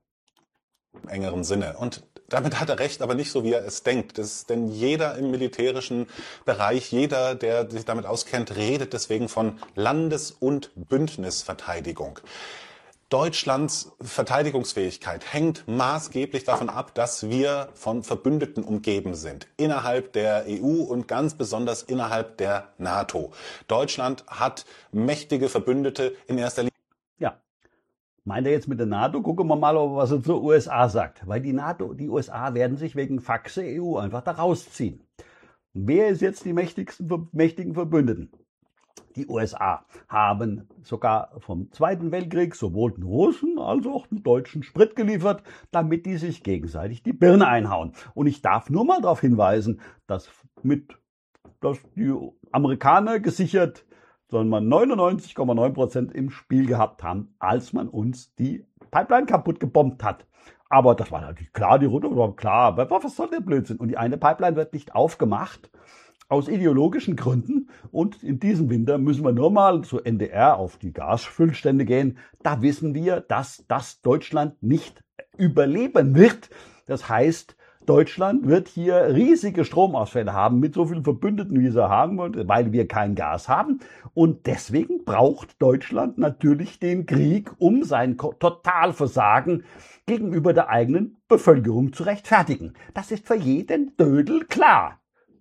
Im engeren Sinne. Und damit hat er recht, aber nicht so, wie er es denkt. Das ist, denn jeder im militärischen Bereich, jeder, der sich damit auskennt, redet deswegen von Landes- und Bündnisverteidigung. Deutschlands Verteidigungsfähigkeit hängt maßgeblich davon ab, dass wir von Verbündeten umgeben sind. Innerhalb der E U und ganz besonders innerhalb der NATO. Deutschland hat mächtige Verbündete in erster Linie. Ja. Meint er jetzt mit der NATO? Gucken wir mal, was er zur U S A sagt. Weil die NATO, die U S A werden sich wegen Faxe E U einfach da rausziehen. Wer ist jetzt die mächtigsten, mächtigen Verbündeten? Die U S A haben sogar vom Zweiten Weltkrieg sowohl den Russen als auch den Deutschen Sprit geliefert, damit die sich gegenseitig die Birne einhauen. Und ich darf nur mal darauf hinweisen, dass mit, dass die Amerikaner gesichert, sondern man neunundneunzig Komma neun Prozent im Spiel gehabt haben, als man uns die Pipeline kaputt gebombt hat. Aber das war natürlich klar, die Runde war klar, aber was soll der Blödsinn? Und die eine Pipeline wird nicht aufgemacht, aus ideologischen Gründen. Und in diesem Winter müssen wir nur mal zu N D R auf die Gasfüllstände gehen. Da wissen wir, dass das Deutschland nicht überleben wird. Das heißt, Deutschland wird hier riesige Stromausfälle haben mit so vielen Verbündeten, wie sie haben, weil wir kein Gas haben. Und deswegen braucht Deutschland natürlich den Krieg, um sein Totalversagen gegenüber der eigenen Bevölkerung zu rechtfertigen. Das ist für jeden Dödel klar.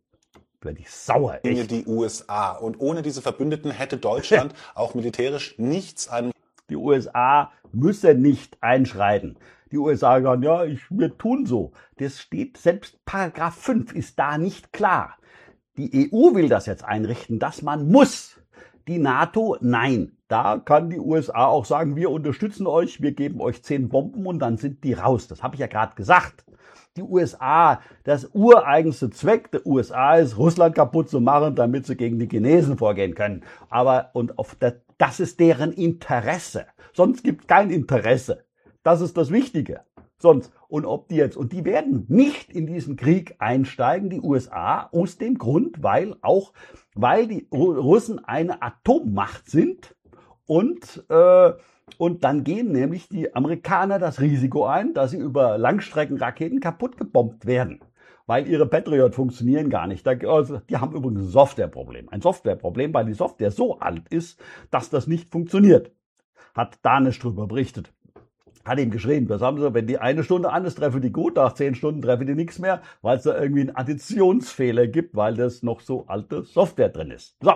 Werde ich sauer, echt. Die U S A. Und ohne diese Verbündeten hätte Deutschland auch militärisch nichts an. Die U S A müssen nicht einschreiten. Die U S A sagen, ja, ich, wir tun so. Das steht, selbst Paragraph fünf ist da nicht klar. Die E U will das jetzt einrichten, dass man muss. Die NATO, nein. Da kann die U S A auch sagen, wir unterstützen euch, wir geben euch zehn Bomben und dann sind die raus. Das habe ich ja gerade gesagt. Die U S A, das ureigenste Zweck der U S A ist, Russland kaputt zu machen, damit sie gegen die Chinesen vorgehen können. Aber und auf der, das ist deren Interesse. Sonst gibt es kein Interesse. Das ist das Wichtige. Sonst, und ob die jetzt, und die werden nicht in diesen Krieg einsteigen, die U S A, aus dem Grund, weil auch, weil die Russen eine Atommacht sind und, äh, und dann gehen nämlich die Amerikaner das Risiko ein, dass sie über Langstreckenraketen kaputt gebombt werden. Weil ihre Patriot funktionieren gar nicht. Also, die haben übrigens ein Softwareproblem. Ein Softwareproblem, weil die Software so alt ist, dass das nicht funktioniert. Hat Danisch drüber berichtet. Hat ihm geschrieben, das haben sie, wenn die eine Stunde an ist, treffen die gut, nach zehn Stunden treffen die nichts mehr, weil es da irgendwie einen Additionsfehler gibt, weil das noch so alte Software drin ist. So,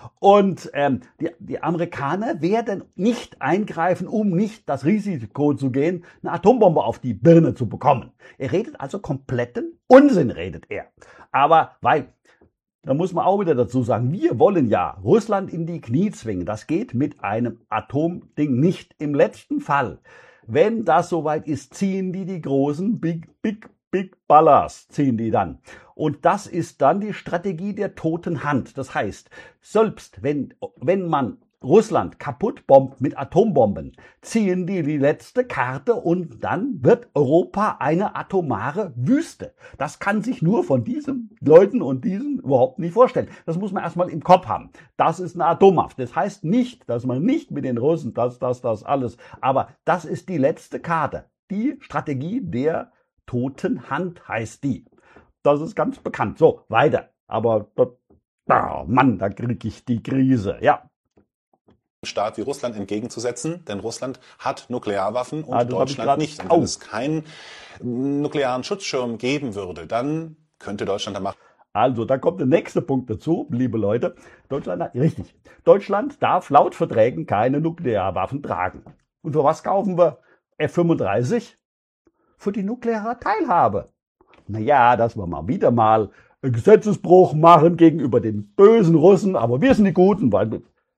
und ähm, die, die Amerikaner werden nicht eingreifen, um nicht das Risiko zu gehen, eine Atombombe auf die Birne zu bekommen. Er redet also kompletten Unsinn, redet er. Aber weil... Da muss man auch wieder dazu sagen, wir wollen ja Russland in die Knie zwingen. Das geht mit einem Atomding nicht. Im letzten Fall, wenn das soweit ist, ziehen die die großen Big, Big, Big Ballers, ziehen die dann. Und das ist dann die Strategie der toten Hand. Das heißt, selbst wenn, wenn man Russland kaputt bombt mit Atombomben, ziehen die die letzte Karte und dann wird Europa eine atomare Wüste. Das kann sich nur von diesen Leuten und diesen überhaupt nicht vorstellen. Das muss man erstmal im Kopf haben. Das ist eine Atommacht. Das heißt nicht, dass man nicht mit den Russen das, das, das alles, aber das ist die letzte Karte. Die Strategie der toten Hand heißt die. Das ist ganz bekannt. So, weiter. Aber, oh Mann, da kriege ich die Krise. Ja. Staat wie Russland entgegenzusetzen, denn Russland hat Nuklearwaffen und ah, Deutschland nicht. Und wenn es keinen nuklearen Schutzschirm geben würde, dann könnte Deutschland da machen. Also, da kommt der nächste Punkt dazu, liebe Leute. Deutschland, richtig. Deutschland darf laut Verträgen keine Nuklearwaffen tragen. Und für was kaufen wir F fünfunddreißig? Für die nukleare Teilhabe. Naja, dass wir mal wieder mal einen Gesetzesbruch machen gegenüber den bösen Russen, aber wir sind die Guten, weil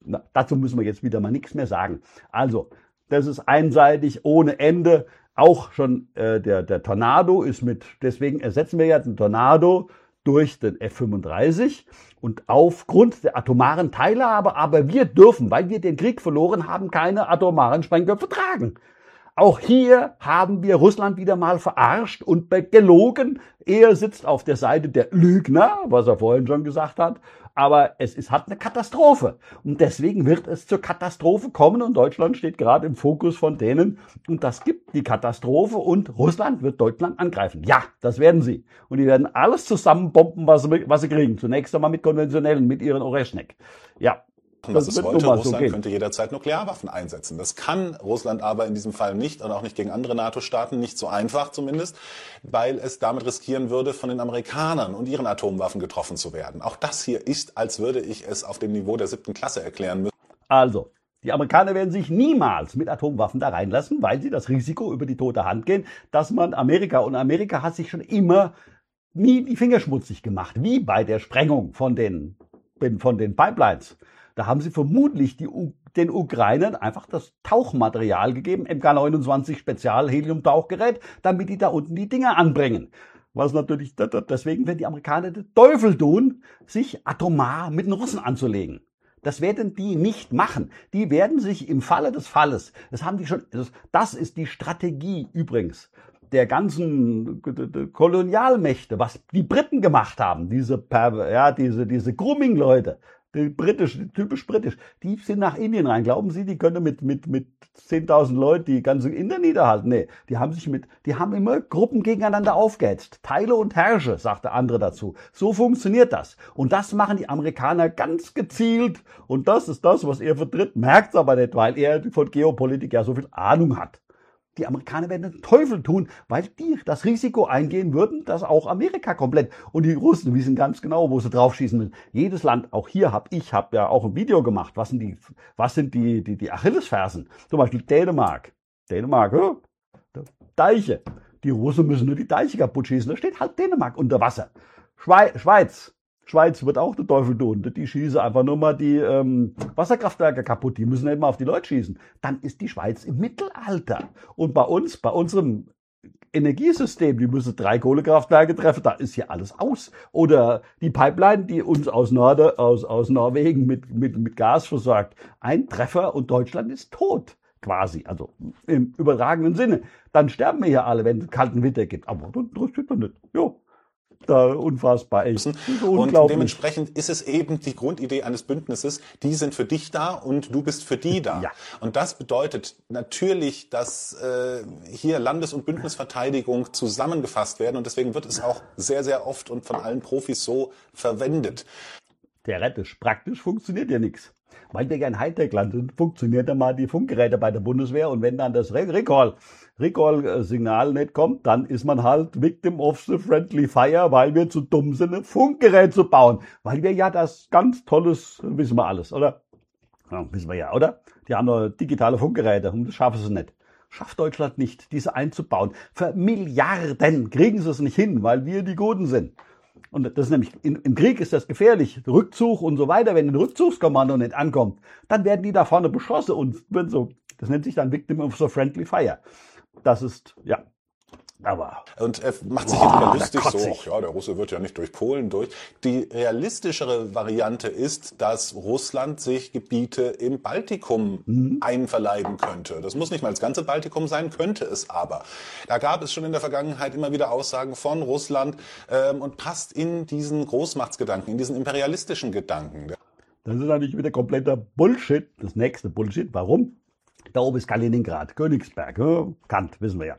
Na, dazu müssen wir jetzt wieder mal nichts mehr sagen. Also, das ist einseitig, ohne Ende. Auch schon äh, der, der Tornado ist mit, deswegen ersetzen wir ja den Tornado durch den F fünfunddreißig. Und aufgrund der atomaren Teilhabe, aber wir dürfen, weil wir den Krieg verloren haben, keine atomaren Sprengköpfe tragen. Auch hier haben wir Russland wieder mal verarscht und gelogen. Er sitzt auf der Seite der Lügner, was er vorhin schon gesagt hat. Aber es ist, hat eine Katastrophe. Und deswegen wird es zur Katastrophe kommen. Und Deutschland steht gerade im Fokus von denen. Und das gibt die Katastrophe. Und Russland wird Deutschland angreifen. Ja, das werden sie. Und die werden alles zusammenbomben, was sie, was sie kriegen. Zunächst einmal mit konventionellen, mit ihren Oreschnek. Ja. Das ist heute, Russland so könnte jederzeit Nuklearwaffen einsetzen. Das kann Russland aber in diesem Fall nicht und auch nicht gegen andere NATO-Staaten, nicht so einfach zumindest, weil es damit riskieren würde, von den Amerikanern und ihren Atomwaffen getroffen zu werden. Auch das hier ist, als würde ich es auf dem Niveau der siebten Klasse erklären müssen. Also, die Amerikaner werden sich niemals mit Atomwaffen da reinlassen, weil sie das Risiko über die tote Hand gehen, dass man Amerika, und Amerika hat sich schon immer nie die Finger schmutzig gemacht, wie bei der Sprengung von den, von den Pipelines. Da haben sie vermutlich die, den Ukrainern einfach das Tauchmaterial gegeben, M K neunundzwanzig Spezial-Helium-Tauchgerät, damit die da unten die Dinger anbringen. Was natürlich, deswegen werden die Amerikaner den Teufel tun, sich atomar mit den Russen anzulegen. Das werden die nicht machen. Die werden sich im Falle des Falles, das haben die schon, das ist die Strategie übrigens der ganzen Kolonialmächte, was die Briten gemacht haben, diese, ja, diese, diese Grooming-Leute. Die britisch, typisch britisch, die sind nach Indien rein. Glauben Sie, die können mit, mit, mit zehntausend Leuten die ganze Inder niederhalten? Nee, die haben sich mit, die haben immer Gruppen gegeneinander aufgehetzt. Teile und herrsche, sagt der andere dazu. So funktioniert das. Und das machen die Amerikaner ganz gezielt. Und das ist das, was er vertritt, merkt es aber nicht, weil er von Geopolitik ja so viel Ahnung hat. Die Amerikaner werden den Teufel tun, weil die das Risiko eingehen würden, dass auch Amerika komplett und die Russen wissen ganz genau, wo sie draufschießen müssen. Jedes Land, auch hier habe ich, habe ja auch ein Video gemacht. Was sind die, was sind die, die, die Achillesfersen? Zum Beispiel Dänemark. Dänemark, ja, Deiche. Die Russen müssen nur die Deiche kaputt schießen. Da steht halt Dänemark unter Wasser. Schwei- Schweiz. Schweiz wird auch der Teufel tun. Die schießen einfach nur mal die ähm, Wasserkraftwerke kaputt. Die müssen nicht mal auf die Leute schießen. Dann ist die Schweiz im Mittelalter. Und bei uns, bei unserem Energiesystem, die müssen drei Kohlekraftwerke treffen, da ist hier alles aus. Oder die Pipeline, die uns aus, Norde, aus, aus Norwegen mit, mit, mit Gas versorgt. Ein Treffer und Deutschland ist tot. Quasi, also im übertragenen Sinne. Dann sterben wir hier alle, wenn es kalten Winter gibt. Aber das interessiert doch nicht. Jo. Da unfassbar echt. Und dementsprechend ist es eben die Grundidee eines Bündnisses, die sind für dich da und du bist für die da. Ja. Und das bedeutet natürlich, dass äh, hier Landes- und Bündnisverteidigung zusammengefasst werden und deswegen wird es auch sehr, sehr oft und von allen Profis so verwendet. Theoretisch, praktisch funktioniert ja nichts. Weil wir ja ein Hightech-Land sind, funktioniert dann mal die Funkgeräte bei der Bundeswehr und wenn dann das Recall, Recall-Signal nicht kommt, dann ist man halt Victim of the Friendly Fire, weil wir zu dumm sind, ein Funkgerät zu bauen. Weil wir ja das ganz tolles, wissen wir alles, oder? Ja, wissen wir ja, oder? Die haben nur digitale Funkgeräte und das schaffen sie nicht. Schafft Deutschland nicht, diese einzubauen. Für Milliarden kriegen sie es nicht hin, weil wir die Guten sind. Und das ist nämlich, in, im Krieg ist das gefährlich, Rückzug und so weiter. Wenn ein Rückzugskommando nicht ankommt, dann werden die da vorne beschossen und wird so, das nennt sich dann Victim of the Friendly Fire. Das ist, ja, aber... Und er macht sich boah, jetzt lustig so, ach ja, der Russe wird ja nicht durch Polen durch. Die realistischere Variante ist, dass Russland sich Gebiete im Baltikum mhm. einverleiben könnte. Das muss nicht mal das ganze Baltikum sein, könnte es aber. Da gab es schon in der Vergangenheit immer wieder Aussagen von Russland ähm, und passt in diesen Großmachtsgedanken, in diesen imperialistischen Gedanken. Das ist natürlich wieder kompletter Bullshit, das nächste Bullshit. Warum? Da oben ist Kaliningrad, Königsberg, ja, Kant, wissen wir ja.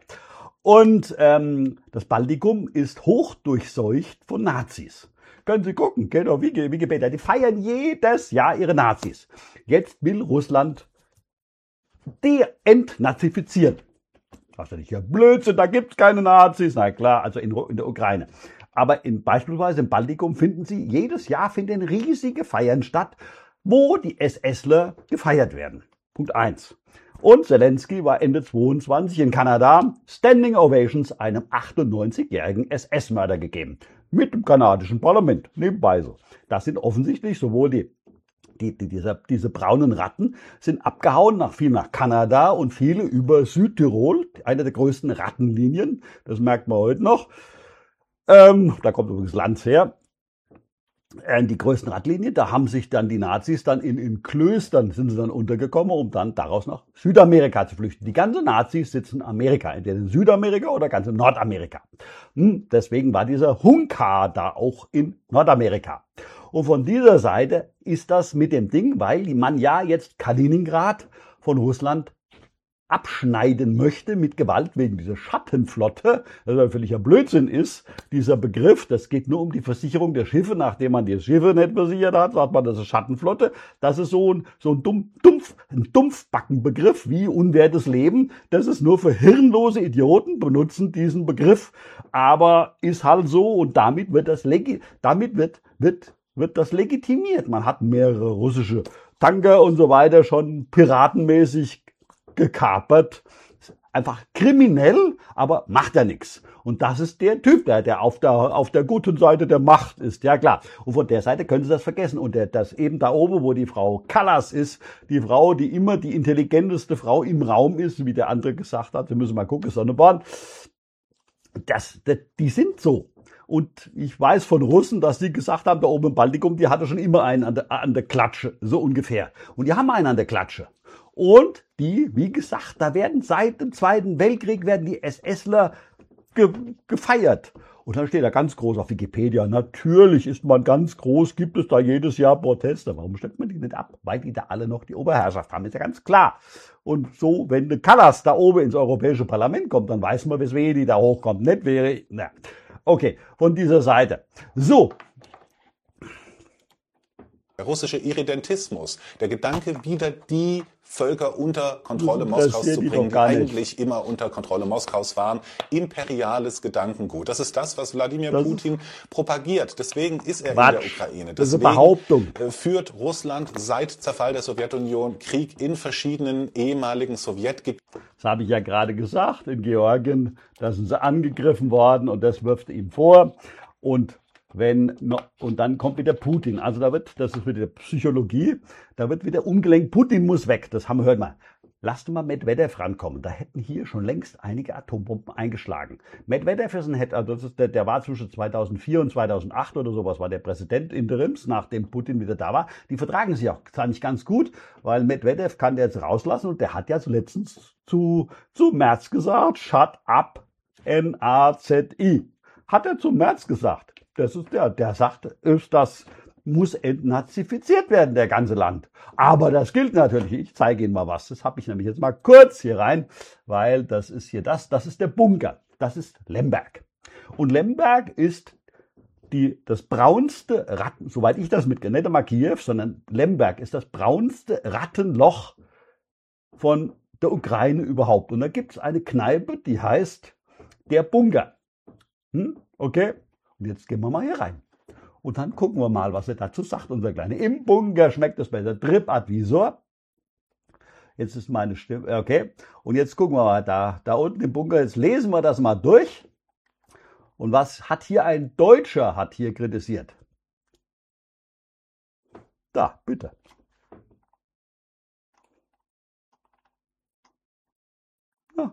Und ähm, das Baltikum ist hochdurchseucht von Nazis. Können Sie gucken, geht auf Wikipedia, die feiern jedes Jahr ihre Nazis. Jetzt will Russland de-entnazifizieren. Sagst du nicht, ja Blödsinn, da gibt's keine Nazis. Na klar, also in, in der Ukraine. Aber in, beispielsweise im Baltikum finden Sie, jedes Jahr finden riesige Feiern statt, wo die SSler gefeiert werden. Punkt eins. Und Zelensky war Ende zweiundzwanzig in Kanada Standing Ovations einem achtundneunzigjährigen S S-Mörder gegeben. Mit dem kanadischen Parlament nebenbei so. Das sind offensichtlich sowohl die Die, die, diese, diese braunen Ratten sind abgehauen, nach viel nach Kanada und viele über Südtirol, eine der größten Rattenlinien, das merkt man heute noch. Ähm, da kommt übrigens Lanz her. Äh, die größten Rattenlinien, da haben sich dann die Nazis dann in, in Klöstern sind sie dann untergekommen, um dann daraus nach Südamerika zu flüchten. Die ganzen Nazis sitzen in Amerika, entweder in Südamerika oder ganz in Nordamerika. Hm, deswegen war dieser Hunkar da auch in Nordamerika. Und von dieser Seite ist das mit dem Ding, weil man ja jetzt Kaliningrad von Russland abschneiden möchte mit Gewalt wegen dieser Schattenflotte, das ein völliger Blödsinn ist, dieser Begriff, das geht nur um die Versicherung der Schiffe, nachdem man die Schiffe nicht versichert hat, sagt man, das ist Schattenflotte, das ist so ein, so ein dumm, dumpf, ein Dumpfbackenbegriff wie unwertes Leben, das ist nur für hirnlose Idioten, benutzen diesen Begriff, aber ist halt so und damit wird das, legi damit wird, wird, wird das legitimiert. Man hat mehrere russische Tanker und so weiter schon piratenmäßig gekapert. Einfach kriminell, aber macht ja nichts. Und das ist der Typ, der, der auf der, auf der guten Seite der Macht ist. Ja klar. Und von der Seite können Sie das vergessen. Und der, das eben da oben, wo die Frau Kallas ist, die Frau, die immer die intelligenteste Frau im Raum ist, wie der andere gesagt hat, wir müssen mal gucken, Sonneborn. Das, das, die sind so. Und ich weiß von Russen, dass die gesagt haben, da oben im Baltikum, die hatte schon immer einen an der, an der Klatsche, so ungefähr. Und die haben einen an der Klatsche. Und die, wie gesagt, da werden seit dem Zweiten Weltkrieg werden die SSler ge gefeiert. Und dann steht da ganz groß auf Wikipedia, natürlich ist man ganz groß, gibt es da jedes Jahr Proteste. Warum stellt man die nicht ab? Weil die da alle noch die Oberherrschaft haben, ist ja ganz klar. Und so, wenn der Kallas da oben ins Europäische Parlament kommt, dann weiß man, weswegen die da hochkommt. Nicht wäre, na. Okay, von dieser Seite. So. Der russische Irredentismus, der Gedanke, wieder die Völker unter Kontrolle Moskaus zu bringen, die eigentlich immer unter Kontrolle Moskaus waren. Imperiales Gedankengut. Das ist das, was Wladimir das Putin propagiert. Deswegen ist er Quatsch. in der Ukraine. Deswegen das ist eine Behauptung. Führt Russland seit Zerfall der Sowjetunion Krieg in verschiedenen ehemaligen Sowjetgebieten. Das habe ich ja gerade gesagt. In Georgien, da sind sie angegriffen worden und das wirft ihm vor. Und Wenn, und dann kommt wieder Putin. Also da wird, das ist wieder Psychologie, da wird wieder umgelenkt, Putin muss weg. Das haben wir hört mal. Lasst mal Medvedev rankommen. Da hätten hier schon längst einige Atombomben eingeschlagen. Medvedev ist ein, also das ist der, der war zwischen zweitausendvier und zweitausendacht oder sowas, war der Präsident Interims, nachdem Putin wieder da war. Die vertragen sich auch zwar nicht ganz gut, weil Medvedev kann der jetzt rauslassen und der hat ja letztens zu, zu Merz gesagt, shut up, N A Z I. Hat er zu Merz gesagt. Das ist der, der sagt, ist das muss entnazifiziert werden, der ganze Land. Aber das gilt natürlich. Ich zeige Ihnen mal was. Das habe ich nämlich jetzt mal kurz hier rein, weil das ist hier das. Das ist der Bunker. Das ist Lemberg. Und Lemberg ist die, das braunste Ratten, soweit ich das mitkriege, nicht einmal Kiew, sondern Lemberg ist das braunste Rattenloch von der Ukraine überhaupt. Und da gibt es eine Kneipe, die heißt der Bunker. Hm? Okay? Und jetzt gehen wir mal hier rein. Und dann gucken wir mal, was er dazu sagt, unser Kleiner. Im Bunker schmeckt es besser. TripAdvisor. Jetzt ist meine Stimme, okay. Und jetzt gucken wir mal da, da unten im Bunker, jetzt lesen wir das mal durch. Und was hat hier ein Deutscher, hat hier kritisiert? Da, bitte. Ja.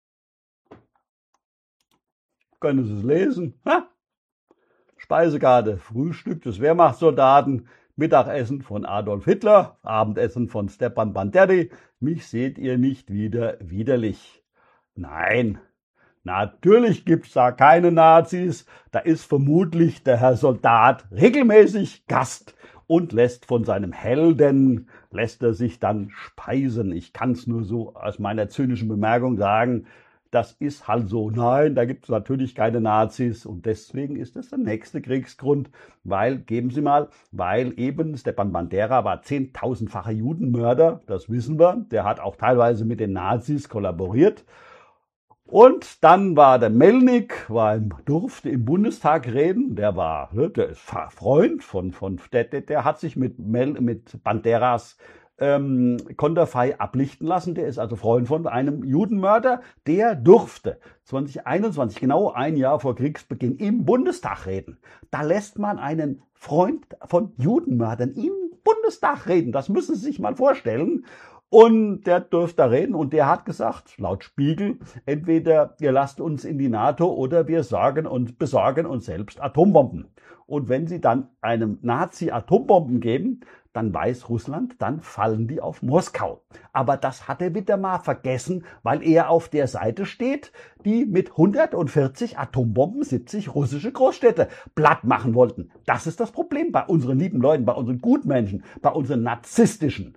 Können Sie es lesen? Ha? Speisekarte, Frühstück des Wehrmachtssoldaten, Mittagessen von Adolf Hitler, Abendessen von Stepan Banderi. Mich seht ihr nicht wieder widerlich. Nein, natürlich gibt's da keine Nazis. Da ist vermutlich der Herr Soldat regelmäßig Gast und lässt von seinem Helden, lässt er sich dann speisen. Ich kann's nur so aus meiner zynischen Bemerkung sagen. Das ist halt so. Nein, da gibt es natürlich keine Nazis und deswegen ist das der nächste Kriegsgrund, weil, geben Sie mal, weil eben Stepan Bandera war zehntausendfacher Judenmörder, das wissen wir, der hat auch teilweise mit den Nazis kollaboriert. Und dann war der Melnik, war im, durfte im Bundestag reden, der war, der ist Freund von, von der, der, der hat sich mit, Mel, mit Banderas Ähm, Konterfei ablichten lassen. Der ist also Freund von einem Judenmörder. Der durfte zwanzig einundzwanzig, genau ein Jahr vor Kriegsbeginn, im Bundestag reden. Da lässt man einen Freund von Judenmördern im Bundestag reden. Das müssen Sie sich mal vorstellen. Und der dürfte da reden und der hat gesagt, laut Spiegel, entweder ihr lasst uns in die NATO oder wir sagen und besorgen uns selbst Atombomben. Und wenn sie dann einem Nazi Atombomben geben, dann weiß Russland, dann fallen die auf Moskau. Aber das hat er wieder mal vergessen, weil er auf der Seite steht, die mit hundertvierzig Atombomben siebzig russische Großstädte platt machen wollten. Das ist das Problem bei unseren lieben Leuten, bei unseren Gutmenschen, bei unseren narzisstischen,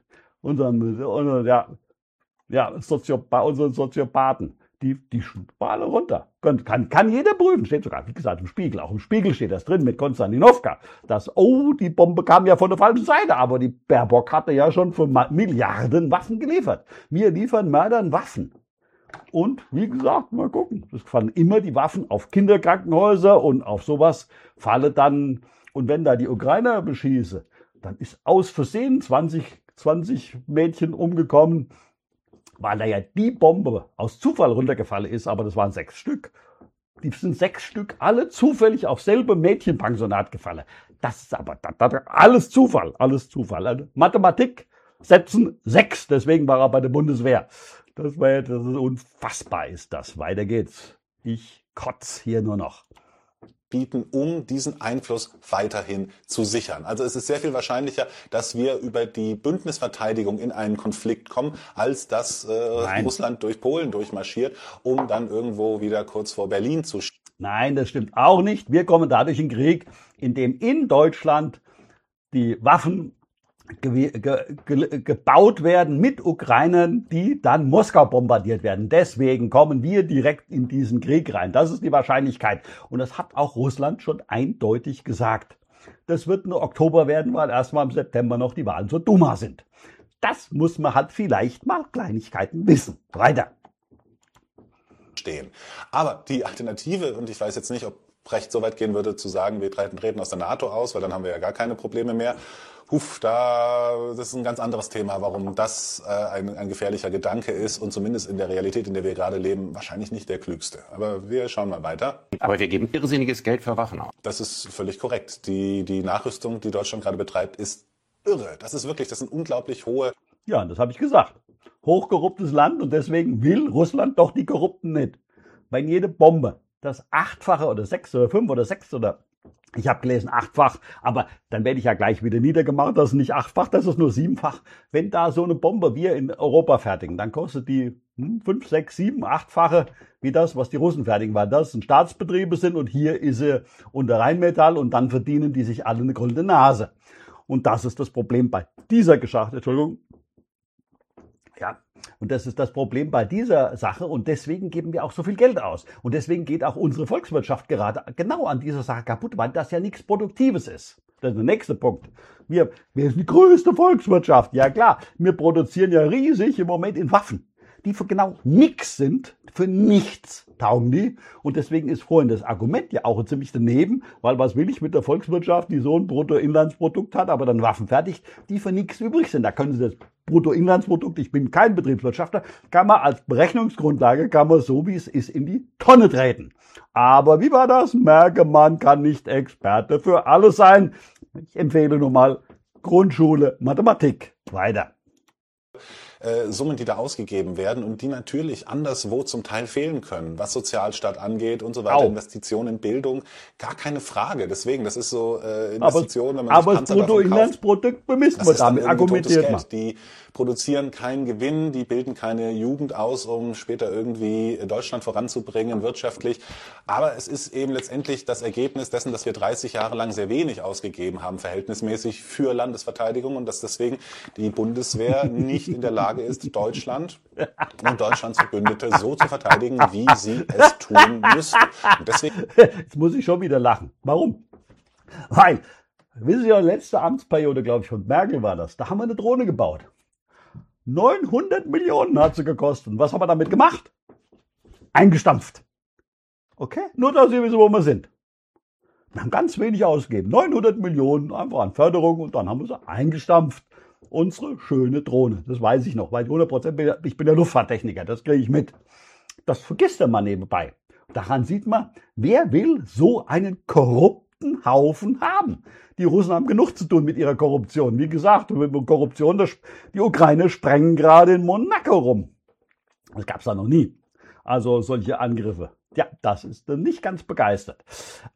unseren, ja, ja, Sozio, bei unseren Soziopathen. Die, die alle runter. Kann, kann, kann jeder prüfen. Steht sogar, wie gesagt, im Spiegel. Auch im Spiegel steht das drin mit Konstantinowka. Das, oh, die Bombe kam ja von der falschen Seite. Aber die Baerbock hatte ja schon für Milliarden Waffen geliefert. Wir liefern Mördern Waffen. Und wie gesagt, mal gucken. Es fallen immer die Waffen auf Kinderkrankenhäuser und auf sowas falle dann. Und wenn da die Ukrainer beschieße, dann ist aus Versehen zwanzig, zwanzig Mädchen umgekommen, weil da ja die Bombe aus Zufall runtergefallen ist, aber das waren sechs Stück. Die sind sechs Stück, alle zufällig auf selbe Mädchenpensionat gefallen. Das ist aber das, das, alles Zufall, alles Zufall. Also Mathematik setzen sechs, deswegen war er bei der Bundeswehr. Das war das ist unfassbar, ist das. Weiter geht's. Ich kotz hier nur noch. Bieten, um diesen Einfluss weiterhin zu sichern. Also es ist sehr viel wahrscheinlicher, dass wir über die Bündnisverteidigung in einen Konflikt kommen, als dass äh, Russland durch Polen durchmarschiert, um dann irgendwo wieder kurz vor Berlin zu stehen. Nein, das stimmt auch nicht. Wir kommen dadurch in Krieg, in dem in Deutschland die Waffen Ge ge ge gebaut werden mit Ukrainern, die dann Moskau bombardiert werden. Deswegen kommen wir direkt in diesen Krieg rein. Das ist die Wahrscheinlichkeit. Und das hat auch Russland schon eindeutig gesagt. Das wird nur Oktober werden, weil erstmal im September noch die Wahlen zur Duma sind. Das muss man halt vielleicht mal Kleinigkeiten wissen. Weiter. Stehen. Aber die Alternative, und ich weiß jetzt nicht, ob Brecht so weit gehen würde, zu sagen, wir treten aus der NATO aus, weil dann haben wir ja gar keine Probleme mehr. Huf, da, das ist ein ganz anderes Thema, warum das äh, ein, ein gefährlicher Gedanke ist und zumindest in der Realität, in der wir gerade leben, wahrscheinlich nicht der klügste. Aber wir schauen mal weiter. Aber wir geben irrsinniges Geld für Waffen aus. Das ist völlig korrekt. Die, die Nachrüstung, die Deutschland gerade betreibt, ist irre. Das ist wirklich, das sind unglaublich hohe... Ja, das habe ich gesagt. Hochkorruptes Land und deswegen will Russland doch die Korrupten nicht. Weil jede Bombe das achtfache oder sechs oder fünf oder sechs oder ich habe gelesen achtfach, aber dann werde ich ja gleich wieder niedergemacht, das ist nicht achtfach, das ist nur siebenfach. Wenn da so eine Bombe wir in Europa fertigen, dann kostet die hm, fünf, sechs, sieben, achtfache wie das, was die Russen fertigen, weil das sind Staatsbetriebe sind und hier ist sie unter Rheinmetall und dann verdienen die sich alle eine goldene Nase. Und das ist das Problem bei dieser Geschichte, Entschuldigung. Ja, und das ist das Problem bei dieser Sache und deswegen geben wir auch so viel Geld aus. Und deswegen geht auch unsere Volkswirtschaft gerade genau an dieser Sache kaputt, weil das ja nichts Produktives ist. Das ist der nächste Punkt. Wir, wir sind die größte Volkswirtschaft. Ja klar, wir produzieren ja riesig im Moment in Waffen, die für genau nichts sind, für nichts taugen die. Und deswegen ist vorhin das Argument ja auch ziemlich daneben, weil was will ich mit der Volkswirtschaft, die so ein Bruttoinlandsprodukt hat, aber dann Waffen fertigt, die für nichts übrig sind. Da können Sie das Bruttoinlandsprodukt, ich bin kein Betriebswirtschaftler, kann man als Berechnungsgrundlage, kann man so wie es ist in die Tonne treten. Aber wie war das? Merke, man kann nicht Experte für alles sein. Ich empfehle nur mal Grundschule, Mathematik. Weiter. Äh, Summen, die da ausgegeben werden und die natürlich anderswo zum Teil fehlen können, was Sozialstaat angeht und so weiter, Auch. Investitionen in Bildung, gar keine Frage. Deswegen, das ist so äh, Investitionen, wenn man aber das Bruttoinlandsprodukt bemisst man damit, argumentiert man. Die produzieren keinen Gewinn, die bilden keine Jugend aus, um später irgendwie Deutschland voranzubringen, wirtschaftlich. Aber es ist eben letztendlich das Ergebnis dessen, dass wir dreißig Jahre lang sehr wenig ausgegeben haben, verhältnismäßig für Landesverteidigung und dass deswegen die Bundeswehr nicht in der Lage ist, Deutschland und Deutschlands Verbündete so zu verteidigen, wie sie es tun müsste. Und deswegen Jetzt muss ich schon wieder lachen. Warum? Weil, wissen Sie ja, letzte Amtsperiode, glaube ich, von Merkel war das, da haben wir eine Drohne gebaut. neunhundert Millionen hat sie gekostet. Und was haben wir damit gemacht? Eingestampft. Okay? Nur, dass Sie wissen, wo wir sind. Wir haben ganz wenig ausgegeben. neunhundert Millionen einfach an Förderung und dann haben wir sie eingestampft. Unsere schöne Drohne. Das weiß ich noch, weil hundert Prozent bin ich bin ja Luftfahrttechniker. Das kriege ich mit. Das vergisst er mal nebenbei. Daran sieht man, wer will so einen korrupten korrupten Haufen haben. Die Russen haben genug zu tun mit ihrer Korruption. Wie gesagt, mit Korruption, die Ukraine sprengen gerade in Monaco rum. Das gab's da noch nie. Also solche Angriffe. Ja, das ist nicht ganz begeistert.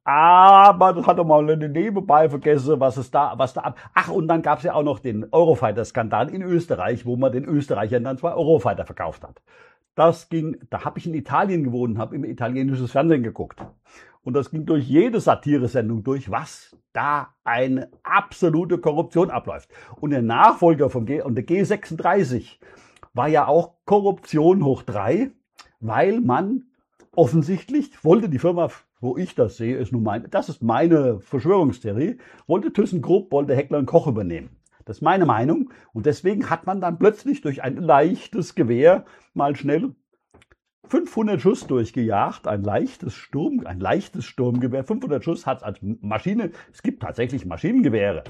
Aber das hat doch mal eine nebenbei vergessen, was es da, was da ab. Ach, und dann gab's ja auch noch den Eurofighter-Skandal in Österreich, wo man den Österreichern dann zwei Eurofighter verkauft hat. Das ging, da habe ich in Italien gewohnt, habe im italienisches Fernsehen geguckt. Und das ging durch jede Satiresendung durch, was da eine absolute Korruption abläuft. Und der Nachfolger vom G, und der G sechsunddreißig war ja auch Korruption hoch drei, weil man offensichtlich wollte die Firma, wo ich das sehe, ist nun mein, das ist meine Verschwörungstheorie, wollte ThyssenKrupp, wollte Heckler und Koch übernehmen. Das ist meine Meinung. Und deswegen hat man dann plötzlich durch ein leichtes Gewehr mal schnell fünfhundert Schuss durchgejagt. Ein leichtes Sturm, ein leichtes Sturmgewehr. fünfhundert Schuss hat es als Maschine, es gibt tatsächlich Maschinengewehre.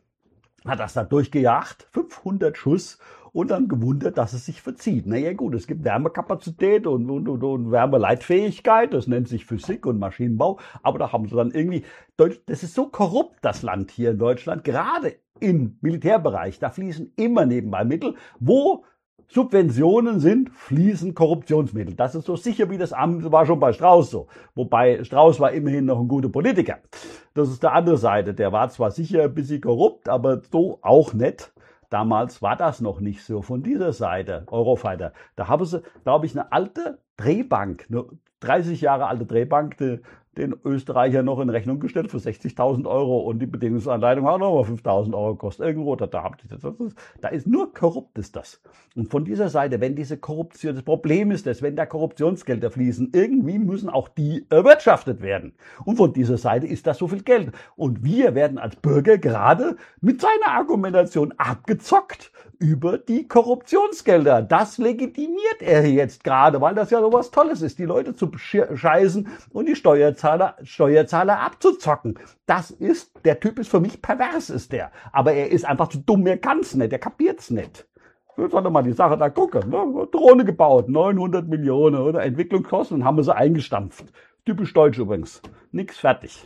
Hat das da durchgejagt, fünfhundert Schuss. Und dann gewundert, dass es sich verzieht. Naja gut, es gibt Wärmekapazität und, und, und, und Wärmeleitfähigkeit, das nennt sich Physik und Maschinenbau, aber da haben sie dann irgendwie, das ist so korrupt, das Land hier in Deutschland, gerade im Militärbereich, da fließen immer nebenbei Mittel, wo Subventionen sind, fließen Korruptionsmittel. Das ist so sicher wie das Amt, war schon bei Strauß so. Wobei Strauß war immerhin noch ein guter Politiker. Das ist der andere Seite, der war zwar sicher ein bisschen korrupt, aber so auch nicht. Damals war das noch nicht so von dieser Seite, Eurofighter. Da haben sie, glaube ich, eine alte Drehbank, eine dreißig Jahre alte Drehbank, die, den Österreicher noch in Rechnung gestellt für sechzigtausend Euro und die Bedienungsanleitung hat noch mal fünftausend Euro gekostet. Irgendwo, da, da, das, da ist nur korrupt, ist das. Und von dieser Seite, wenn diese Korruption, das Problem ist das, wenn da Korruptionsgelder fließen, irgendwie müssen auch die erwirtschaftet werden. Und von dieser Seite ist das so viel Geld. Und wir werden als Bürger gerade mit seiner Argumentation abgezockt über die Korruptionsgelder. Das legitimiert er jetzt gerade, weil das ja so was Tolles ist, die Leute zu scheißen und die Steuerzahler, Steuerzahler abzuzocken. Das ist, der Typ ist für mich pervers, ist der. Aber er ist einfach zu dumm, er kann's nicht, er kapiert's nicht. Jetzt sollte mal die Sache da gucken. Ne? Drohne gebaut, neunhundert Millionen oder Entwicklungskosten, haben wir sie eingestampft. Typisch deutsch übrigens. Nix fertig.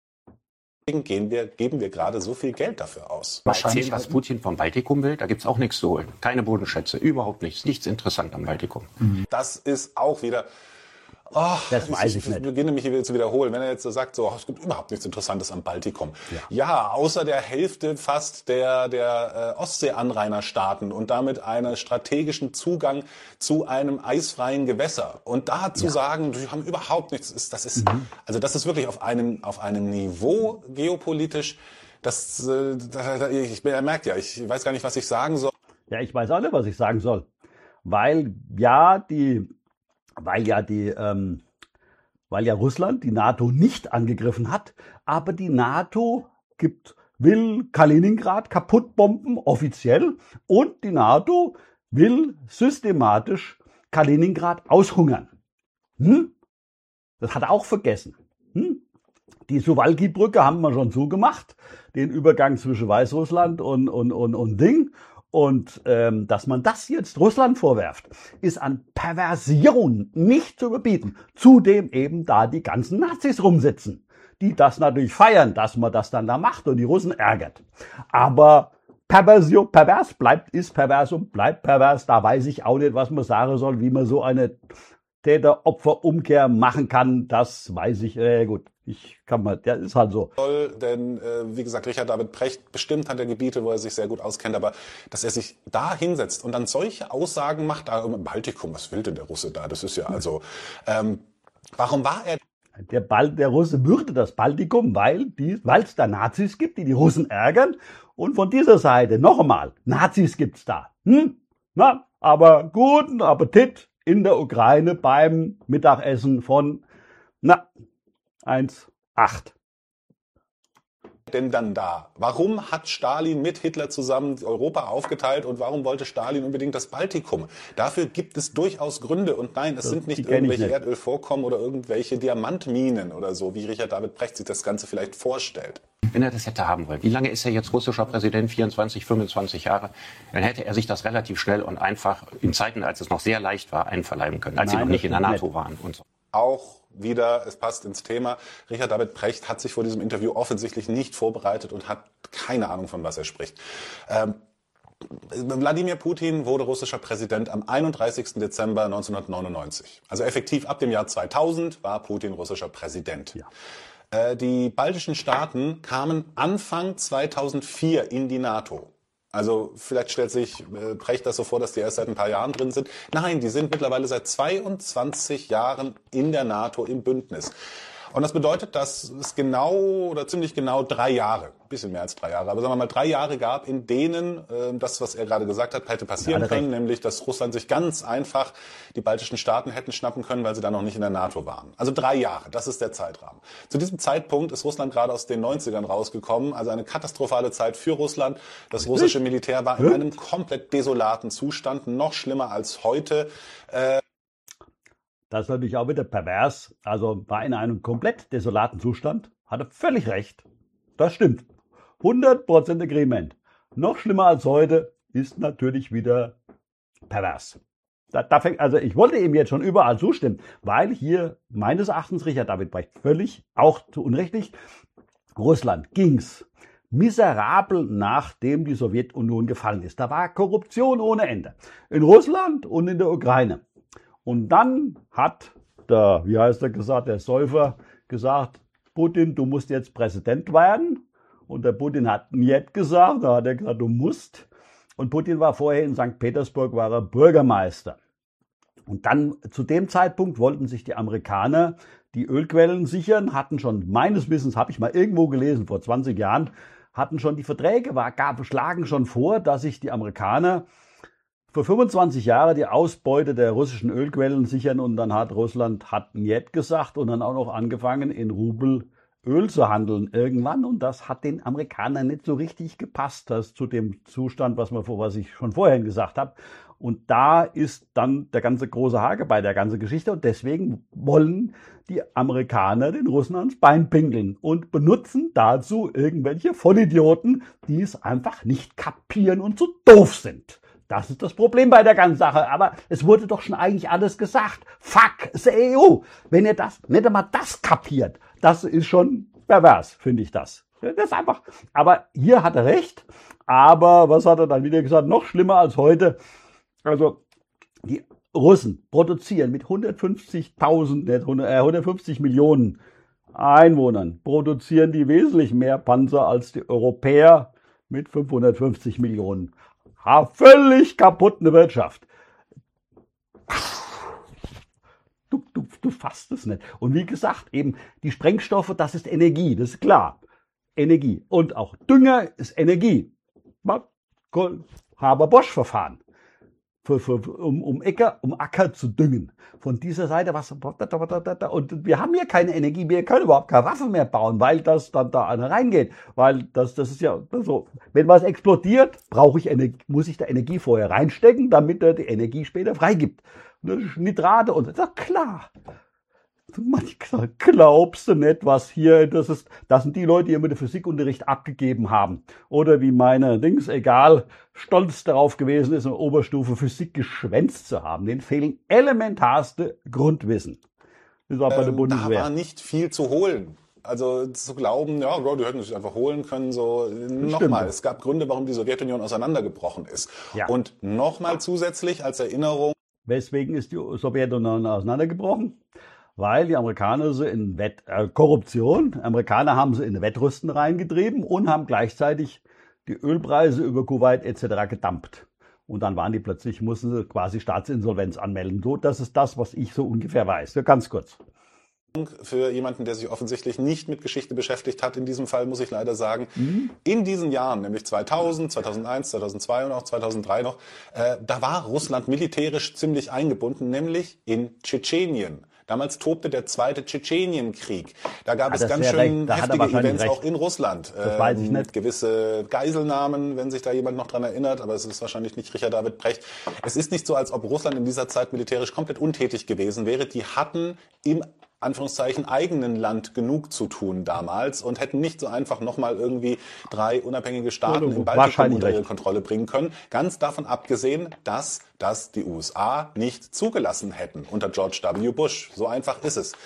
Gehen wir, geben wir gerade so viel Geld dafür aus. Mal erzählen, was Putin vom Baltikum will, da gibt's auch nichts zu holen. Keine Bodenschätze, überhaupt nichts. Nichts interessant am Baltikum. Das ist auch wieder... Oh, das weiß ich, ich nicht. Ich beginne mich hier wieder zu wiederholen. Wenn er jetzt so sagt, so, es gibt überhaupt nichts Interessantes am Baltikum. Ja, ja außer der Hälfte fast der, der äh, Ostseeanrainerstaaten und damit einen strategischen Zugang zu einem eisfreien Gewässer. Und da zu ja. sagen, wir haben überhaupt nichts, ist, das ist, mhm. also das ist wirklich auf einem, auf einem Niveau geopolitisch, das, äh, ich, er merkt ja, ich weiß gar nicht, was ich sagen soll. Ja, ich weiß auch nicht, was ich sagen soll. Weil, ja, die, Weil ja die, ähm, weil ja Russland die NATO nicht angegriffen hat, aber die NATO gibt, will Kaliningrad kaputt bomben, offiziell, und die NATO will systematisch Kaliningrad aushungern. Hm? Das hat er auch vergessen. Hm? Die Suwalki-Brücke haben wir schon zugemacht, den Übergang zwischen Weißrussland und, und, und, und Ding. Und ähm, dass man das jetzt Russland vorwerft, ist an Perversion nicht zu überbieten. Zudem eben da die ganzen Nazis rumsitzen, die das natürlich feiern, dass man das dann da macht und die Russen ärgert. Aber Perversion, pervers bleibt, ist pervers und bleibt pervers. Da weiß ich auch nicht, was man sagen soll, wie man so eine Täter-Opfer-Umkehr machen kann. Das weiß ich, äh, gut. Ich kann mal, der ist halt so. Denn, äh, wie gesagt, Richard David Precht, bestimmt hat er Gebiete, wo er sich sehr gut auskennt, aber dass er sich da hinsetzt und dann solche Aussagen macht, da im Baltikum, was will denn der Russe da? Das ist ja also, ähm, warum war er... Der, Bal der Russe würde das Baltikum, weil die, weil es da Nazis gibt, die die Russen ärgern. Und von dieser Seite, noch einmal, Nazis gibt's da. Hm? Na, aber guten Appetit in der Ukraine beim Mittagessen von, na, eins Komma acht. Denn dann da? Warum hat Stalin mit Hitler zusammen Europa aufgeteilt und warum wollte Stalin unbedingt das Baltikum? Dafür gibt es durchaus Gründe und nein, es das sind nicht irgendwelche nicht. Erdölvorkommen oder irgendwelche Diamantminen oder so, wie Richard David Precht sich das Ganze vielleicht vorstellt. Wenn er das hätte haben wollen. Wie lange ist er jetzt russischer Präsident? vierundzwanzig, fünfundzwanzig Jahre. Dann hätte er sich das relativ schnell und einfach in Zeiten, als es noch sehr leicht war, einverleiben können, als Nein, sie noch nicht in der NATO nicht. waren und so. auch wieder, es passt ins Thema, Richard David Precht hat sich vor diesem Interview offensichtlich nicht vorbereitet und hat keine Ahnung, von was er spricht. Ähm, Wladimir Putin wurde russischer Präsident am einunddreißigsten Dezember neunzehnhundertneunundneunzig. Also effektiv ab dem Jahr zweitausend war Putin russischer Präsident. Ja. Äh, die baltischen Staaten kamen Anfang zweitausendvier in die NATO. Also vielleicht stellt sich äh, Precht das so vor, dass die erst seit ein paar Jahren drin sind. Nein, die sind mittlerweile seit zweiundzwanzig Jahren in der NATO im Bündnis. Und das bedeutet, dass es genau oder ziemlich genau drei Jahre, ein bisschen mehr als drei Jahre, aber sagen wir mal drei Jahre gab, in denen äh, das, was er gerade gesagt hat, hätte passieren können, nämlich, dass Russland sich ganz einfach die baltischen Staaten hätten schnappen können, weil sie da noch nicht in der NATO waren. Also drei Jahre, das ist der Zeitrahmen. Zu diesem Zeitpunkt ist Russland gerade aus den neunzigern rausgekommen, also eine katastrophale Zeit für Russland. Das russische Militär war in einem komplett desolaten Zustand, noch schlimmer als heute. Äh, Das ist natürlich auch wieder pervers. Also war in einem komplett desolaten Zustand. Hat er völlig recht. Das stimmt. hundert Prozent Agreement. Noch schlimmer als heute ist natürlich wieder pervers. Da, da fängt, also ich wollte ihm jetzt schon überall zustimmen, weil hier meines Erachtens Richard David Precht völlig, auch zu unrechtlich, Russland ging's miserabel, nachdem die Sowjetunion gefallen ist. Da war Korruption ohne Ende. In Russland und in der Ukraine. Und dann hat der, wie heißt er gesagt, der Säufer gesagt, Putin, du musst jetzt Präsident werden. Und der Putin hat nicht gesagt, da hat er gesagt, du musst. Und Putin war vorher in Sankt Petersburg, war er Bürgermeister. Und dann zu dem Zeitpunkt wollten sich die Amerikaner die Ölquellen sichern, hatten schon, meines Wissens, habe ich mal irgendwo gelesen, vor zwanzig Jahren, hatten schon die Verträge, war, gab, schlagen schon vor, dass sich die Amerikaner für fünfundzwanzig Jahre die Ausbeute der russischen Ölquellen sichern, und dann hat Russland hat nicht gesagt und dann auch noch angefangen, in Rubel Öl zu handeln irgendwann, und das hat den Amerikanern nicht so richtig gepasst, das zu dem Zustand, was, man, was ich schon vorhin gesagt habe. Und da ist dann der ganze große Hake bei der ganzen Geschichte, und deswegen wollen die Amerikaner den Russen ans Bein pinkeln und benutzen dazu irgendwelche Vollidioten, die es einfach nicht kapieren und zu doof sind. Das ist das Problem bei der ganzen Sache. Aber es wurde doch schon eigentlich alles gesagt. Fuck the E U. Wenn ihr das, nicht einmal das kapiert, das ist schon pervers, finde ich das. Das ist einfach. Aber hier hat er recht. Aber was hat er dann wieder gesagt? Noch schlimmer als heute. Also, die Russen produzieren mit hundertfünfzigtausend, nicht hundertfünfzig Millionen Einwohnern, produzieren die wesentlich mehr Panzer als die Europäer mit fünfhundertfünfzig Millionen. Ha, völlig kaputt eine Wirtschaft. Du, du, du fasst es nicht. Und wie gesagt, eben die Sprengstoffe, das ist Energie, das ist klar. Energie. Und auch Dünger ist Energie. Haber-Bosch-Verfahren. Für, für, um, um, Äcker, um Acker zu düngen. Von dieser Seite, was, und wir haben hier keine Energie, wir können überhaupt keine Waffen mehr bauen, weil das dann da einer reingeht. Weil das, das ist ja so, wenn was explodiert, brauche ich Energie, muss ich da Energie vorher reinstecken, damit er die Energie später freigibt. Nitrate und das ist doch klar. Manchmal glaubst du nicht, was hier, das ist, das sind die Leute, die immer den Physikunterricht abgegeben haben. Oder wie meine Dings, egal, stolz darauf gewesen ist, in der Oberstufe Physik geschwänzt zu haben. Denen fehlen elementarste Grundwissen. Das ist auch bei der Bundeswehr. Da war nicht viel zu holen. Also zu glauben, ja, die hätten sich einfach holen können, so, nochmal, es gab Gründe, warum die Sowjetunion auseinandergebrochen ist. Ja. Und nochmal zusätzlich als Erinnerung. Weswegen ist die Sowjetunion auseinandergebrochen? Weil die Amerikaner sie in Wett, äh, Korruption, Amerikaner haben sie in Wettrüsten reingetrieben und haben gleichzeitig die Ölpreise über Kuwait et cetera gedumpt. Und dann waren die plötzlich, mussten sie quasi Staatsinsolvenz anmelden. So, das ist das, was ich so ungefähr weiß. Ja, ganz kurz. Für jemanden, der sich offensichtlich nicht mit Geschichte beschäftigt hat, in diesem Fall muss ich leider sagen, mhm. in diesen Jahren, nämlich zweitausend, zweitausendeins, zweitausendzwei und auch zweitausenddrei noch, äh, da war Russland militärisch ziemlich eingebunden, nämlich in Tschetschenien. Damals tobte der zweite Tschetschenienkrieg. Da gab ah, es ganz schön heftige Events recht. Auch in Russland. Das weiß ich nicht. Gewisse Geiselnahmen, wenn sich da jemand noch dran erinnert, aber es ist wahrscheinlich nicht Richard David Precht. Es ist nicht so, als ob Russland in dieser Zeit militärisch komplett untätig gewesen wäre. Die hatten im Anführungszeichen eigenen Land genug zu tun damals und hätten nicht so einfach nochmal irgendwie drei unabhängige Staaten im Baltikum unter ihre Kontrolle bringen können. Ganz davon abgesehen, dass das die U S A nicht zugelassen hätten unter George W. Bush. So einfach ist es.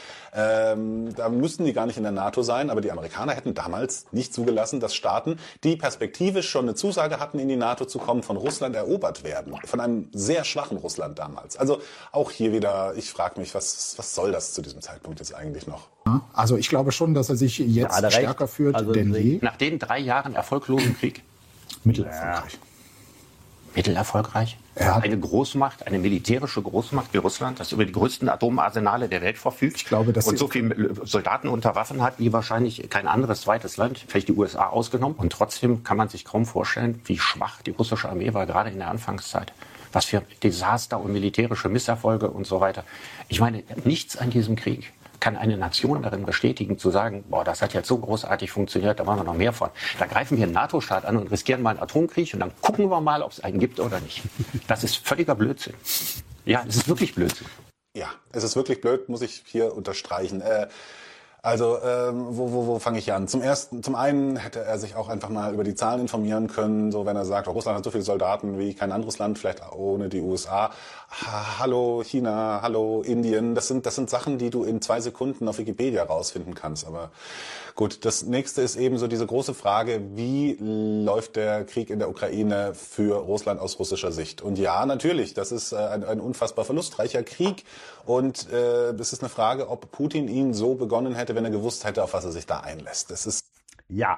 Ähm, da müssten die gar nicht in der NATO sein, aber die Amerikaner hätten damals nicht zugelassen, dass Staaten, die perspektivisch schon eine Zusage hatten, in die NATO zu kommen, von Russland erobert werden. Von einem sehr schwachen Russland damals. Also auch hier wieder, ich frage mich, was, was soll das zu diesem Zeitpunkt jetzt eigentlich noch? Also ich glaube schon, dass er sich jetzt ja, stärker fühlt also denn je. Nach den drei Jahren erfolglosen Krieg? Mittelerfolgreich. Ja. Mittelerfolgreich? Ja. Eine Großmacht, eine militärische Großmacht wie Russland, das über die größten Atomarsenale der Welt verfügt ich glaube, dass und so viele Soldaten unter Waffen hat wie wahrscheinlich kein anderes zweites Land, vielleicht die U S A ausgenommen. Und trotzdem kann man sich kaum vorstellen, wie schwach die russische Armee war, gerade in der Anfangszeit. Was für Desaster und militärische Misserfolge und so weiter. Ich meine, nichts an diesem Krieg kann eine Nation darin bestätigen, zu sagen, boah, das hat jetzt so großartig funktioniert, da machen wir noch mehr von. Da greifen wir einen NATO-Staat an und riskieren mal einen Atomkrieg und dann gucken wir mal, ob es einen gibt oder nicht. Das ist völliger Blödsinn. Ja, es ist wirklich Blödsinn. Ja, es ist wirklich blöd, muss ich hier unterstreichen. Äh, Also ähm, wo, wo, wo fange ich an? Zum ersten, zum einen hätte er sich auch einfach mal über die Zahlen informieren können, so wenn er sagt, oh, Russland hat so viele Soldaten wie kein anderes Land, vielleicht ohne die U S A. Ha, hallo China, hallo Indien, das sind das sind Sachen, die du in zwei Sekunden auf Wikipedia rausfinden kannst. Aber gut, das nächste ist eben so diese große Frage, wie läuft der Krieg in der Ukraine für Russland aus russischer Sicht? Und ja, natürlich, das ist ein, ein unfassbar verlustreicher Krieg und äh, es ist eine Frage, ob Putin ihn so begonnen hätte, wenn er gewusst hätte, auf was er sich da einlässt. Das ist ja,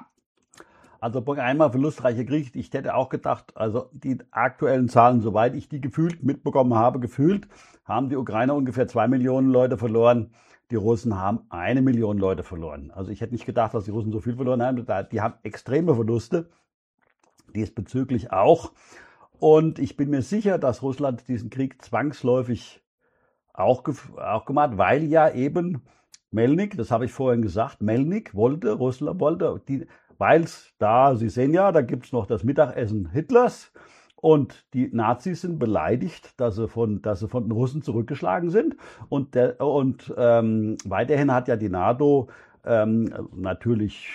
also einmal verlustreicher Krieg. Ich hätte auch gedacht, also die aktuellen Zahlen, soweit ich die gefühlt mitbekommen habe, gefühlt, haben die Ukrainer ungefähr zwei Millionen Leute verloren. Die Russen haben eine Million Leute verloren. Also ich hätte nicht gedacht, dass die Russen so viel verloren haben. Die haben extreme Verluste, diesbezüglich auch. Und ich bin mir sicher, dass Russland diesen Krieg zwangsläufig auch, auch gemacht, weil ja eben Melnik, das habe ich vorhin gesagt, Melnik wollte, Russland wollte, weil es da, Sie sehen ja, da gibt es noch das Mittagessen Hitlers und die Nazis sind beleidigt, dass sie von, dass sie von den Russen zurückgeschlagen sind und, der, und ähm, weiterhin hat ja die NATO ähm, natürlich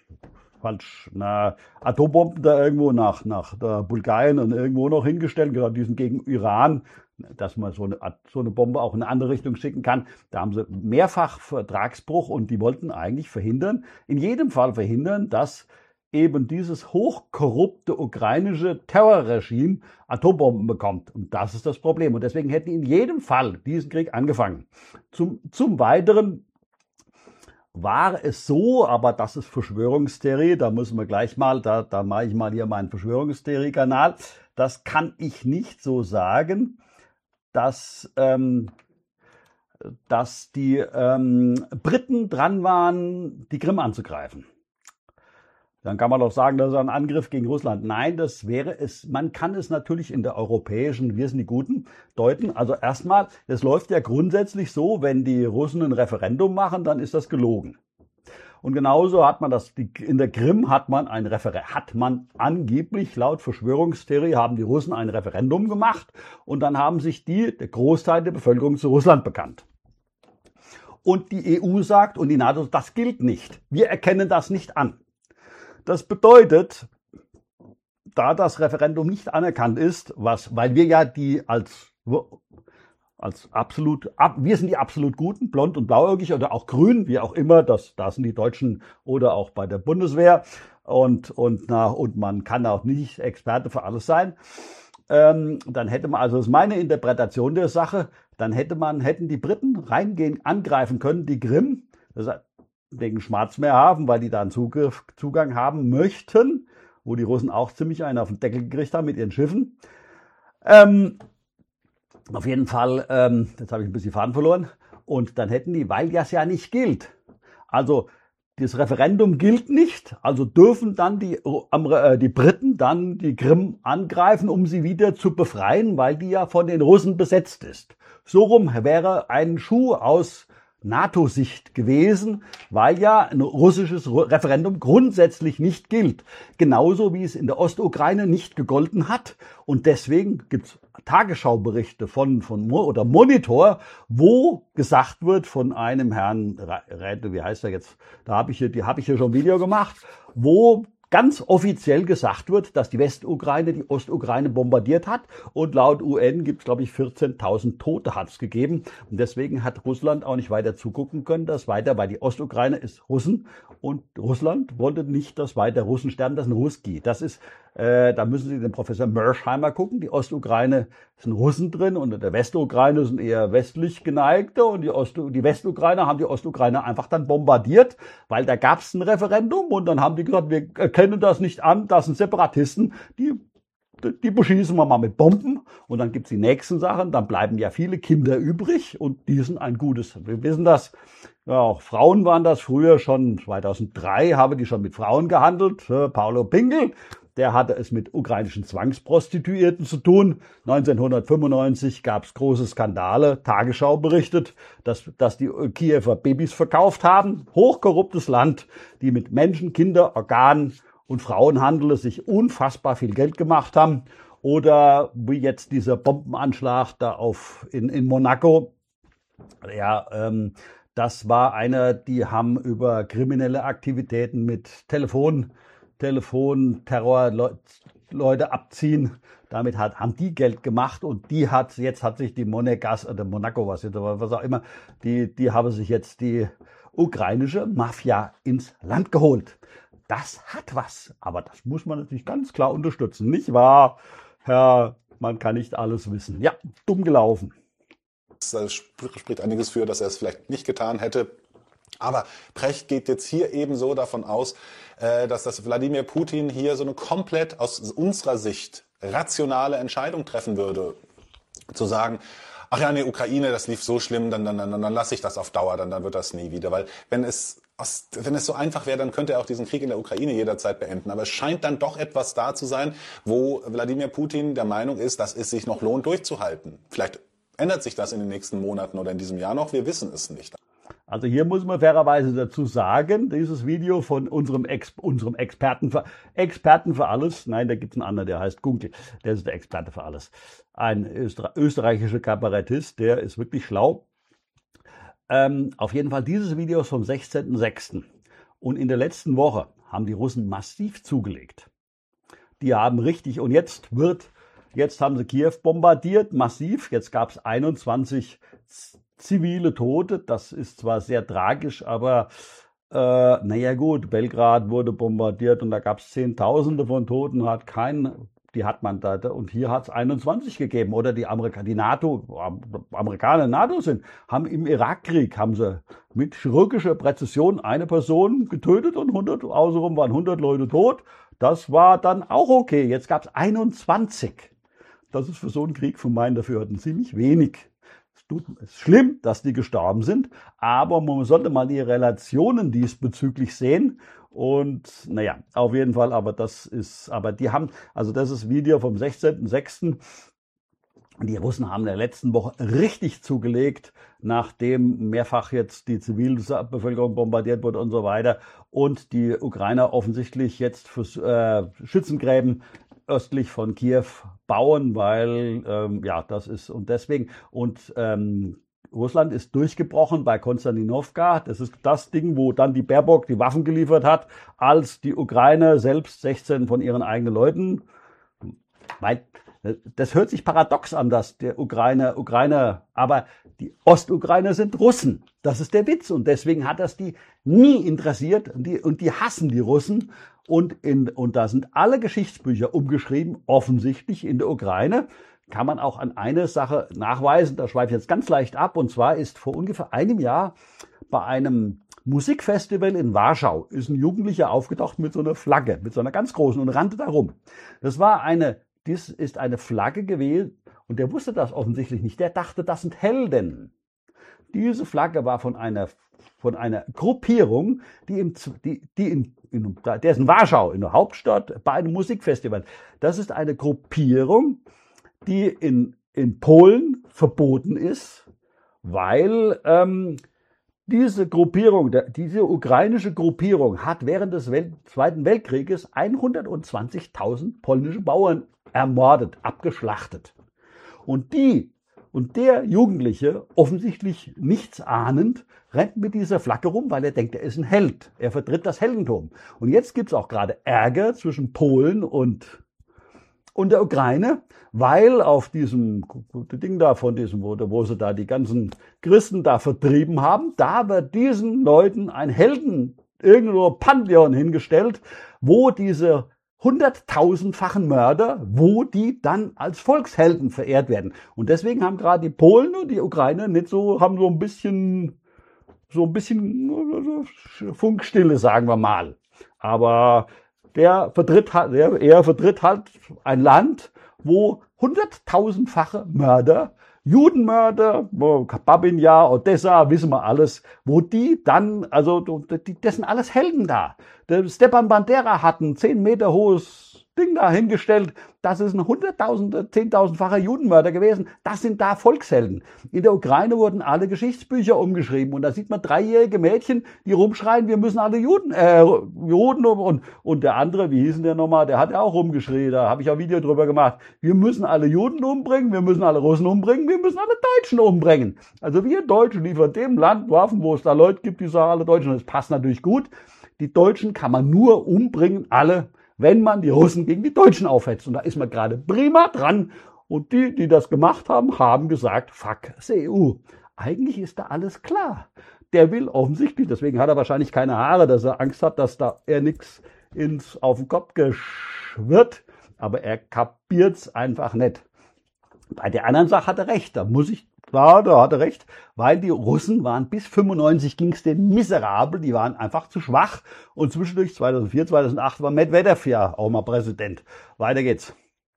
falsch, na, Atombomben da irgendwo nach, nach der Bulgarien und irgendwo noch hingestellt, gerade diesen gegen Iran, dass man so eine, so eine Bombe auch in eine andere Richtung schicken kann. Da haben sie mehrfach Vertragsbruch und die wollten eigentlich verhindern, in jedem Fall verhindern, dass eben dieses hochkorrupte ukrainische Terrorregime Atombomben bekommt. Und das ist das Problem. Und deswegen hätten die in jedem Fall diesen Krieg angefangen. Zum, zum Weiteren war es so, aber das ist Verschwörungstheorie, da müssen wir gleich mal, da, da mache ich mal hier meinen Verschwörungstheorie-Kanal. Das kann ich nicht so sagen, dass, ähm, dass die ähm, Briten dran waren, die Krim anzugreifen. Dann kann man doch sagen, das ist ein Angriff gegen Russland. Nein, das wäre es. Man kann es natürlich in der europäischen, wir sind die Guten, deuten. Also erstmal, es läuft ja grundsätzlich so, wenn die Russen ein Referendum machen, dann ist das gelogen. Und genauso hat man das, in der Krim hat man ein Referendum, hat man angeblich, laut Verschwörungstheorie, haben die Russen ein Referendum gemacht und dann haben sich die, der Großteil der Bevölkerung zu Russland bekannt. Und die E U sagt und die NATO, das gilt nicht. Wir erkennen das nicht an. Das bedeutet, da das Referendum nicht anerkannt ist, was, weil wir ja die als, als absolut, wir sind die absolut Guten, blond und blauäugig oder auch grün, wie auch immer, das, da sind die Deutschen oder auch bei der Bundeswehr und, und, na, und man kann auch nicht Experte für alles sein. Ähm, dann hätte man, also das ist meine Interpretation der Sache, dann hätte man, hätten die Briten reingehen, angreifen können, die Krim, das heißt, wegen Schwarzmeerhafen, weil die da einen Zugriff, Zugang haben möchten, wo die Russen auch ziemlich einen auf den Deckel gekriegt haben mit ihren Schiffen. Ähm, auf jeden Fall, ähm, jetzt habe ich ein bisschen Faden verloren, und dann hätten die, weil das ja nicht gilt, also das Referendum gilt nicht, also dürfen dann die, äh, die Briten dann die Krim angreifen, um sie wieder zu befreien, weil die ja von den Russen besetzt ist. So rum wäre ein Schuh aus NATO-Sicht gewesen, weil ja ein russisches Referendum grundsätzlich nicht gilt. Genauso wie es in der Ostukraine nicht gegolten hat. Und deswegen gibt's Tagesschauberichte von, von oder Monitor, wo gesagt wird von einem Herrn Räte, wie heißt er jetzt? Da habe ich hier, die habe ich hier schon ein Video gemacht, wo ganz offiziell gesagt wird, dass die Westukraine die Ostukraine bombardiert hat und laut U N gibt es, glaube ich, vierzehntausend Tote hat es gegeben. Und deswegen hat Russland auch nicht weiter zugucken können, dass weiter, weil die Ostukraine ist Russen und Russland wollte nicht, dass weiter Russen sterben, das ist ein Ruski. Das ist, äh, da müssen Sie den Professor Mersheimer gucken. Die Ostukraine sind Russen drin und in der Westukraine sind eher westlich geneigte und die, Ost die Westukraine haben die Ostukraine einfach dann bombardiert, weil da gab es ein Referendum und dann haben die gesagt, wir erkennen das nicht an, das sind Separatisten, die die beschießen wir mal mit Bomben und dann gibt's die nächsten Sachen, dann bleiben ja viele Kinder übrig und die sind ein gutes, wir wissen das, ja, auch Frauen waren das früher schon, zweitausenddrei haben die schon mit Frauen gehandelt, Paulo Pinkel, der hatte es mit ukrainischen Zwangsprostituierten zu tun. neunzehnhundertfünfundneunzig gab's große Skandale, Tagesschau berichtet, dass, dass die Kiewer Babys verkauft haben, hochkorruptes Land, die mit Menschen, Kinder, Organen und Frauenhandel sich unfassbar viel Geld gemacht haben. Oder wie jetzt dieser Bombenanschlag da auf in, in Monaco. Ja, ähm, das war einer, die haben über kriminelle Aktivitäten mit Telefon, Telefon, Terror, Le Leute abziehen. Damit hat, haben die Geld gemacht und die hat, jetzt hat sich die Monegas, oder Monaco, was jetzt, was auch immer, die, die haben sich jetzt die ukrainische Mafia ins Land geholt. Das hat was, aber das muss man natürlich ganz klar unterstützen. Nicht wahr, Herr, man kann nicht alles wissen. Ja, dumm gelaufen. Das spricht einiges für, dass er es vielleicht nicht getan hätte. Aber Precht geht jetzt hier eben so davon aus, dass das Wladimir Putin hier so eine komplett aus unserer Sicht rationale Entscheidung treffen würde. Zu sagen, ach ja, in der Ukraine, das lief so schlimm, dann, dann, dann, dann lasse ich das auf Dauer, dann, dann wird das nie wieder. Weil wenn es, wenn es so einfach wäre, dann könnte er auch diesen Krieg in der Ukraine jederzeit beenden. Aber es scheint dann doch etwas da zu sein, wo Wladimir Putin der Meinung ist, dass es sich noch lohnt, durchzuhalten. Vielleicht ändert sich das in den nächsten Monaten oder in diesem Jahr noch, wir wissen es nicht. Also hier muss man fairerweise dazu sagen, dieses Video von unserem, Ex unserem Experten, für, Experten für alles, nein, da gibt's einen anderen, der heißt Gunkel, der ist der Experte für alles. Ein Öster österreichischer Kabarettist, der ist wirklich schlau. Ähm, auf jeden Fall dieses Video ist vom sechzehnten sechsten Und in der letzten Woche haben die Russen massiv zugelegt. Die haben richtig, und jetzt wird, jetzt haben sie Kiew bombardiert, massiv, jetzt gab's einundzwanzig zivile Tote, das ist zwar sehr tragisch, aber äh, naja gut, Belgrad wurde bombardiert und da gab es Zehntausende von Toten, hat kein, die hat man da, und hier hat es einundzwanzig gegeben. Oder die Amerikaner, die NATO, Amerikaner NATO sind, haben im Irakkrieg, haben sie mit chirurgischer Präzision eine Person getötet und hundert, außenrum waren hundert Leute tot. Das war dann auch okay. Jetzt gab es einundzwanzig. Das ist für so einen Krieg von meinen Dafürhalten ziemlich wenig. Es ist schlimm, dass die gestorben sind, aber man sollte mal die Relationen diesbezüglich sehen. Und naja, auf jeden Fall, aber das ist, aber die haben, also das ist Video vom sechzehnten sechsten Die Russen haben in der letzten Woche richtig zugelegt, nachdem mehrfach jetzt die Zivilbevölkerung bombardiert wurde und so weiter. Und die Ukrainer offensichtlich jetzt für äh, Schützengräben östlich von Kiew bauen, weil ähm, ja, das ist und deswegen und ähm, Russland ist durchgebrochen bei Konstantinowka. Das ist das Ding, wo dann die Baerbock die Waffen geliefert hat, als die Ukraine selbst sechzehn von ihren eigenen Leuten. Das hört sich paradox an, dass der Ukraine, Ukraine, aber die Ostukrainer sind Russen. Das ist der Witz. Und deswegen hat das die nie interessiert. Und die, und die hassen die Russen. Und, in, und da sind alle Geschichtsbücher umgeschrieben, offensichtlich in der Ukraine. Kann man auch an eine Sache nachweisen, da schweife ich jetzt ganz leicht ab. Und zwar ist vor ungefähr einem Jahr bei einem Musikfestival in Warschau ist ein Jugendlicher aufgetaucht mit so einer Flagge, mit so einer ganz großen und rannte da rum. Das war eine, dies ist eine Flagge gewesen und der wusste das offensichtlich nicht. Der dachte, das sind Helden. Diese Flagge war von einer, von einer Gruppierung, die, im, die, die in, in, der ist in Warschau, in der Hauptstadt, bei einem Musikfestival. Das ist eine Gruppierung, die in, in Polen verboten ist, weil ähm, Diese Gruppierung, diese ukrainische Gruppierung hat während des Welt, Zweiten Weltkrieges hundertzwanzigtausend polnische Bauern ermordet, abgeschlachtet. Und die und der Jugendliche, offensichtlich nichts ahnend, rennt mit dieser Flagge rum, weil er denkt, er ist ein Held. Er vertritt das Heldentum. Und jetzt gibt's auch gerade Ärger zwischen Polen und und der Ukraine, weil auf diesem Ding da von diesem, wo, wo sie da die ganzen Christen da vertrieben haben, da wird diesen Leuten ein Helden, irgendwo Pantheon hingestellt, wo diese hunderttausendfachen Mörder, wo die dann als Volkshelden verehrt werden. Und deswegen haben gerade die Polen und die Ukraine nicht so, haben so ein bisschen, so ein bisschen Funkstille, sagen wir mal. Aber der vertritt halt, der, er vertritt halt ein Land, wo hunderttausendfache Mörder, Judenmörder, Babinja, Odessa, wissen wir alles, wo die dann, also die, das sind alles Helden da. Der Stepan Bandera hat ein zehn Meter hohes Ding da hingestellt, das ist ein hunderttausend, zehntausendfacher Judenmörder gewesen, das sind da Volkshelden. In der Ukraine wurden alle Geschichtsbücher umgeschrieben und da sieht man dreijährige Mädchen, die rumschreien, wir müssen alle Juden, äh, Juden und, und der andere, wie hieß denn der nochmal, der hat ja auch rumgeschrien, da habe ich auch ein Video drüber gemacht, wir müssen alle Juden umbringen, wir müssen alle Russen umbringen, wir müssen alle Deutschen umbringen. Also wir Deutschen liefern dem Land Waffen, wo es da Leute gibt, die sagen alle Deutschen, das passt natürlich gut. Die Deutschen kann man nur umbringen, alle, wenn man die Russen gegen die Deutschen aufhetzt. Und da ist man gerade prima dran. Und die, die das gemacht haben, haben gesagt, fuck, C E U. Eigentlich ist da alles klar. Der will offensichtlich, deswegen hat er wahrscheinlich keine Haare, dass er Angst hat, dass da er nichts ins auf den Kopf geschwirrt. Aber er kapiert's einfach nicht. Bei der anderen Sache hat er recht. Da muss ich Ja, da hat er recht, weil die Russen waren bis fünfundneunzig ging's denen miserabel, die waren einfach zu schwach und zwischendurch zweitausendvier, zweitausendacht war Medvedev ja auch mal Präsident. Weiter geht's.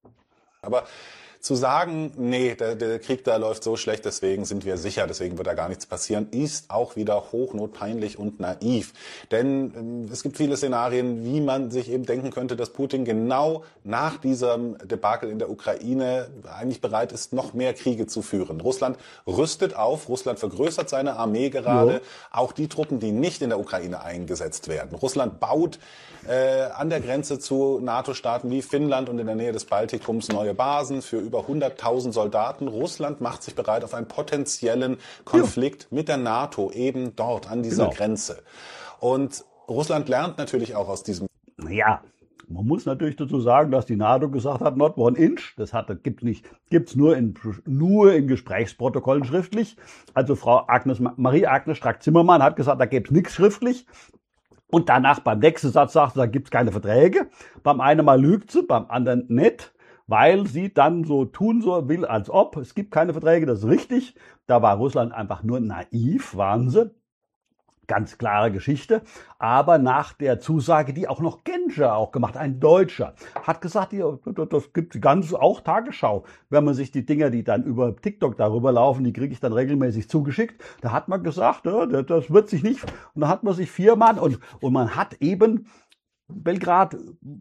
Aber zu sagen, nee, der, der Krieg da läuft so schlecht, deswegen sind wir sicher, deswegen wird da gar nichts passieren, ist auch wieder hochnotpeinlich und naiv. Denn ähm, es gibt viele Szenarien, wie man sich eben denken könnte, dass Putin genau nach diesem Debakel in der Ukraine eigentlich bereit ist, noch mehr Kriege zu führen. Russland rüstet auf, Russland vergrößert seine Armee gerade, ja. Auch die Truppen, die nicht in der Ukraine eingesetzt werden. Russland baut äh, an der Grenze zu NATO-Staaten wie Finnland und in der Nähe des Baltikums neue Basen für über hunderttausend Soldaten. Russland macht sich bereit auf einen potenziellen Konflikt ja. mit der NATO eben dort an dieser genau. Grenze. Und Russland lernt natürlich auch aus diesem. Ja, man muss natürlich dazu sagen, dass die NATO gesagt hat, not one inch. Das hat, gibt's nicht, gibt's nur in, nur in Gesprächsprotokollen schriftlich. Also Frau Agnes, Marie-Agnes Strack-Zimmermann hat gesagt, da gibt's nichts schriftlich. Und danach beim nächsten Satz sagt sie, da gibt's keine Verträge. Beim einen Mal lügt sie, beim anderen nicht. Weil sie dann so tun so will, als ob. Es gibt keine Verträge, das ist richtig. Da war Russland einfach nur naiv, waren sie. Ganz klare Geschichte. Aber nach der Zusage, die auch noch Genscher auch gemacht, ein Deutscher, hat gesagt, das gibt ganz auch Tagesschau. Wenn man sich die Dinger, die dann über TikTok darüber laufen, die kriege ich dann regelmäßig zugeschickt. Da hat man gesagt, das wird sich nicht. Und da hat man sich vier Mann und, und man hat eben Belgrad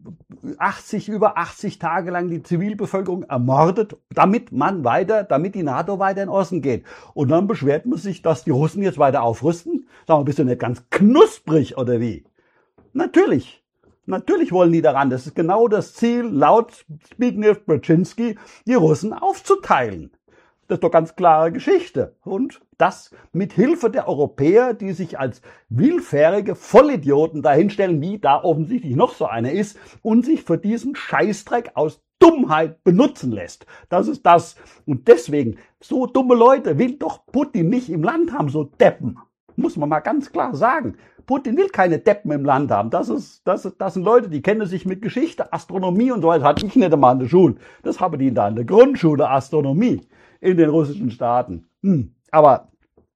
achtzig, über achtzig Tage lang die Zivilbevölkerung ermordet, damit man weiter, damit die NATO weiter in den Osten geht. Und dann beschwert man sich, dass die Russen jetzt weiter aufrüsten. Sagen wir, bist du nicht ganz knusprig oder wie? Natürlich. Natürlich wollen die daran. Das ist genau das Ziel, laut Zbigniew Brzezinski, die Russen aufzuteilen. Das ist doch ganz klare Geschichte. Und das mit Hilfe der Europäer, die sich als willfährige Vollidioten dahinstellen, wie da offensichtlich noch so einer ist, und sich für diesen Scheißdreck aus Dummheit benutzen lässt. Das ist das. Und deswegen, so dumme Leute will doch Putin nicht im Land haben, so Deppen. Muss man mal ganz klar sagen. Putin will keine Deppen im Land haben. Das ist, das ist, das sind Leute, die kennen sich mit Geschichte, Astronomie und so weiter. Hatte ich nicht einmal in der Schule. Das haben die da in der Grundschule, Astronomie. In den russischen Staaten. Hm. Aber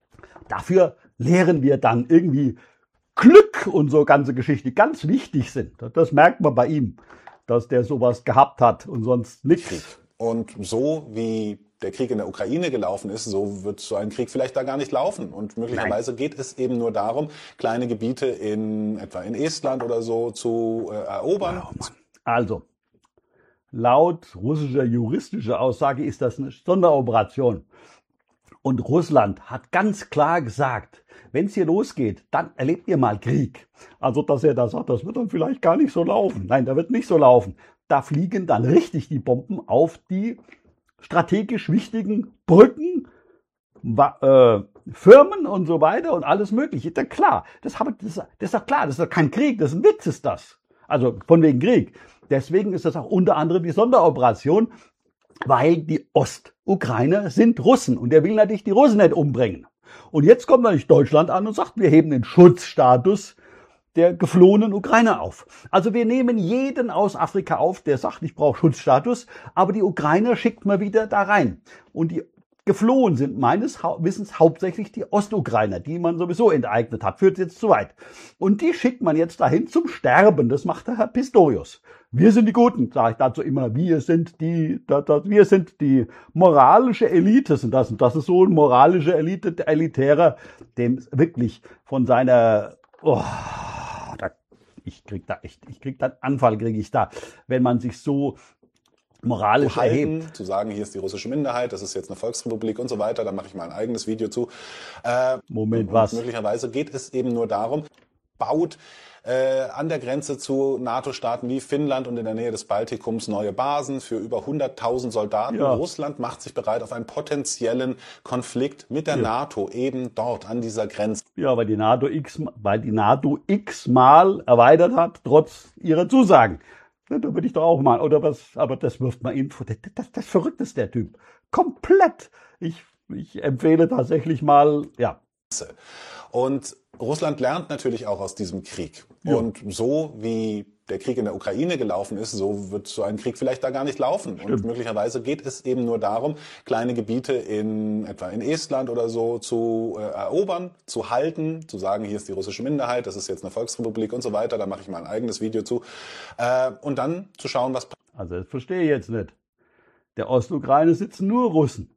dafür lehren wir dann irgendwie Glück und so ganze Geschichte, die ganz wichtig sind. Das merkt man bei ihm, dass der sowas gehabt hat und sonst nichts. Und so wie der Krieg in der Ukraine gelaufen ist, so wird so ein Krieg vielleicht da gar nicht laufen. Und möglicherweise Nein. geht es eben nur darum, kleine Gebiete in etwa in Estland oder so zu äh, erobern. Also, laut russischer juristischer Aussage ist das eine Sonderoperation. Und Russland hat ganz klar gesagt, wenn es hier losgeht, dann erlebt ihr mal Krieg. Also, dass er da sagt, das wird dann vielleicht gar nicht so laufen. Nein, da wird nicht so laufen. Da fliegen dann richtig die Bomben auf die strategisch wichtigen Brücken, äh, Firmen und so weiter und alles Mögliche. Das ist klar. Das, hab, das, das ist doch klar. Das ist doch kein Krieg. Das ist ein Witz, ist das. Also, von wegen Krieg. Deswegen ist das auch unter anderem die Sonderoperation, weil die Ostukrainer sind Russen und er will natürlich die Russen nicht umbringen. Und jetzt kommt natürlich Deutschland an und sagt, wir heben den Schutzstatus der geflohenen Ukrainer auf. Also wir nehmen jeden aus Afrika auf, der sagt, ich brauche Schutzstatus, aber die Ukrainer schickt man wieder da rein. Und die geflohen sind meines Wissens hauptsächlich die Ostukrainer, die man sowieso enteignet hat. Führt jetzt zu weit. Und die schickt man jetzt dahin zum Sterben. Das macht der Herr Pistorius. Wir sind die Guten, sage ich dazu immer. Wir sind die, das, das, wir sind die moralische Elite, sind das. Und das ist so ein moralische Elite, der Elitärer, dem wirklich von seiner, oh, da, ich krieg da echt, ich krieg da einen Anfall, kriege ich da, wenn man sich so moralisch halten, erhebt. Zu sagen, hier ist die russische Minderheit, das ist jetzt eine Volksrepublik und so weiter, da mache ich mal ein eigenes Video zu. Äh, Moment, was? Möglicherweise geht es eben nur darum, baut äh, an der Grenze zu NATO-Staaten wie Finnland und in der Nähe des Baltikums neue Basen für über hunderttausend Soldaten. Ja. Russland macht sich bereit auf einen potenziellen Konflikt mit der ja. NATO eben dort an dieser Grenze. Ja, weil die NATO x, weil die NATO x-mal erweitert hat, trotz ihrer Zusagen. Da würde ich doch auch mal, oder was, aber das wirft man Info. Das, das, das verrückt ist der Typ. Komplett. Ich, ich empfehle tatsächlich mal, ja. Und Russland lernt natürlich auch aus diesem Krieg. Ja. Und so wie der Krieg in der Ukraine gelaufen ist, so wird so ein Krieg vielleicht da gar nicht laufen. Stimmt. Und möglicherweise geht es eben nur darum, kleine Gebiete in etwa in Estland oder so zu äh, erobern, zu halten, zu sagen, hier ist die russische Minderheit, das ist jetzt eine Volksrepublik und so weiter, da mache ich mal ein eigenes Video zu. Äh, und dann zu schauen, was passiert. Also das verstehe ich jetzt nicht. Der Ostukraine sitzen nur Russen.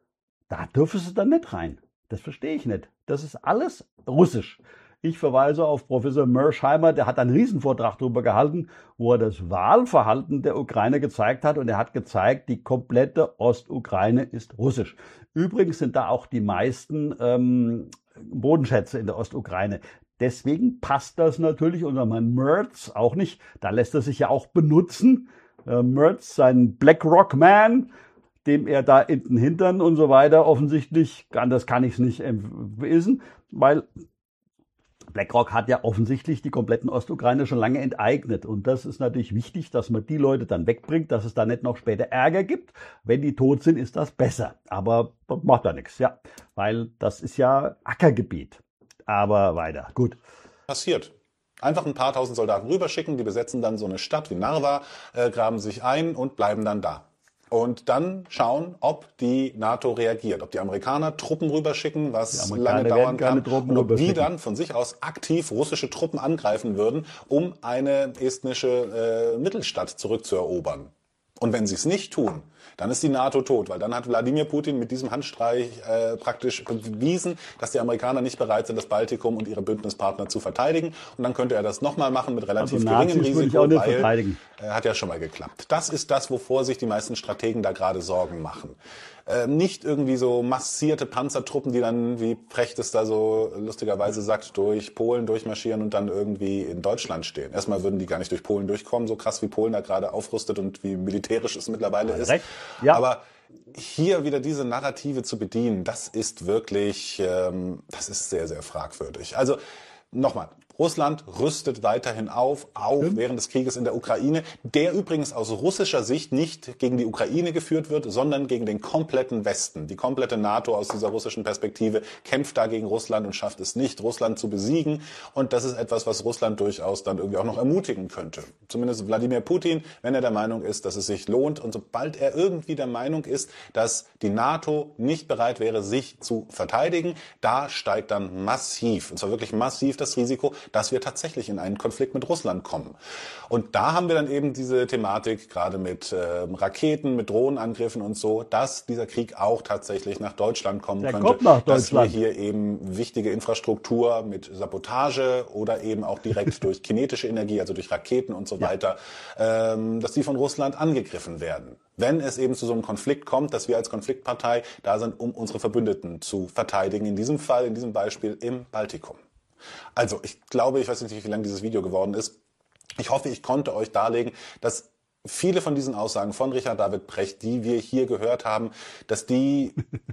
Da dürfen sie dann nicht rein. Das verstehe ich nicht. Das ist alles russisch. Ich verweise auf Professor Mersheimer, der hat einen Riesenvortrag darüber gehalten, wo er das Wahlverhalten der Ukraine gezeigt hat. Und er hat gezeigt, die komplette Ostukraine ist russisch. Übrigens sind da auch die meisten ähm, Bodenschätze in der Ostukraine. Deswegen passt das natürlich unserem Herrn Merz auch nicht. Da lässt er sich ja auch benutzen. Äh, Merz, sein BlackRock-Man, dem er da in den Hintern und so weiter offensichtlich, anders kann ich es nicht wissen, weil BlackRock hat ja offensichtlich die kompletten Ostukraine schon lange enteignet. Und das ist natürlich wichtig, dass man die Leute dann wegbringt, dass es da nicht noch später Ärger gibt. Wenn die tot sind, ist das besser. Aber das macht da nichts, ja. Weil das ist ja Ackergebiet. Aber weiter, gut. Passiert. Einfach ein paar tausend Soldaten rüberschicken, die besetzen dann so eine Stadt wie Narva, äh, graben sich ein und bleiben dann da. Und dann schauen, ob die NATO reagiert, ob die Amerikaner Truppen rüberschicken, was lange dauern kann, und ob die dann von sich aus aktiv russische Truppen angreifen würden, um eine estnische äh, Mittelstadt zurückzuerobern. Und wenn sie es nicht tun, dann ist die NATO tot, weil dann hat Wladimir Putin mit diesem Handstreich äh, praktisch bewiesen, dass die Amerikaner nicht bereit sind, das Baltikum und ihre Bündnispartner zu verteidigen. Und dann könnte er das nochmal machen mit relativ also geringem Nazis Risiko, auch nicht weil verteidigen. äh, hat ja schon mal geklappt. Das ist das, wovor sich die meisten Strategen da gerade Sorgen machen. Äh, nicht irgendwie so massierte Panzertruppen, die dann, wie Precht es da so lustigerweise sagt, durch Polen durchmarschieren und dann irgendwie in Deutschland stehen. Erstmal würden die gar nicht durch Polen durchkommen, so krass wie Polen da gerade aufrüstet und wie militärisch es mittlerweile ist. Ja. Aber hier wieder diese Narrative zu bedienen, das ist wirklich, ähm, das ist sehr, sehr fragwürdig. Also nochmal. Russland rüstet weiterhin auf, auch Stimmt. während des Krieges in der Ukraine, der übrigens aus russischer Sicht nicht gegen die Ukraine geführt wird, sondern gegen den kompletten Westen. Die komplette NATO aus dieser russischen Perspektive kämpft da gegen Russland und schafft es nicht, Russland zu besiegen. Und das ist etwas, was Russland durchaus dann irgendwie auch noch ermutigen könnte. Zumindest Wladimir Putin, wenn er der Meinung ist, dass es sich lohnt. Und sobald er irgendwie der Meinung ist, dass die NATO nicht bereit wäre, sich zu verteidigen, da steigt dann massiv, und zwar wirklich massiv das Risiko, dass wir tatsächlich in einen Konflikt mit Russland kommen. Und da haben wir dann eben diese Thematik, gerade mit äh, Raketen, mit Drohnenangriffen und so, dass dieser Krieg auch tatsächlich nach Deutschland kommen Der könnte. Kommt nach dass wir Deutschland. hier eben wichtige Infrastruktur mit Sabotage oder eben auch direkt durch kinetische Energie, also durch Raketen und so weiter, ja. ähm, dass die von Russland angegriffen werden. Wenn es eben zu so einem Konflikt kommt, dass wir als Konfliktpartei da sind, um unsere Verbündeten zu verteidigen. In diesem Fall, in diesem Beispiel im Baltikum. Also ich glaube, ich weiß nicht, wie lang dieses Video geworden ist. Ich hoffe, ich konnte euch darlegen, dass viele von diesen Aussagen von Richard David Precht, die wir hier gehört haben, dass die...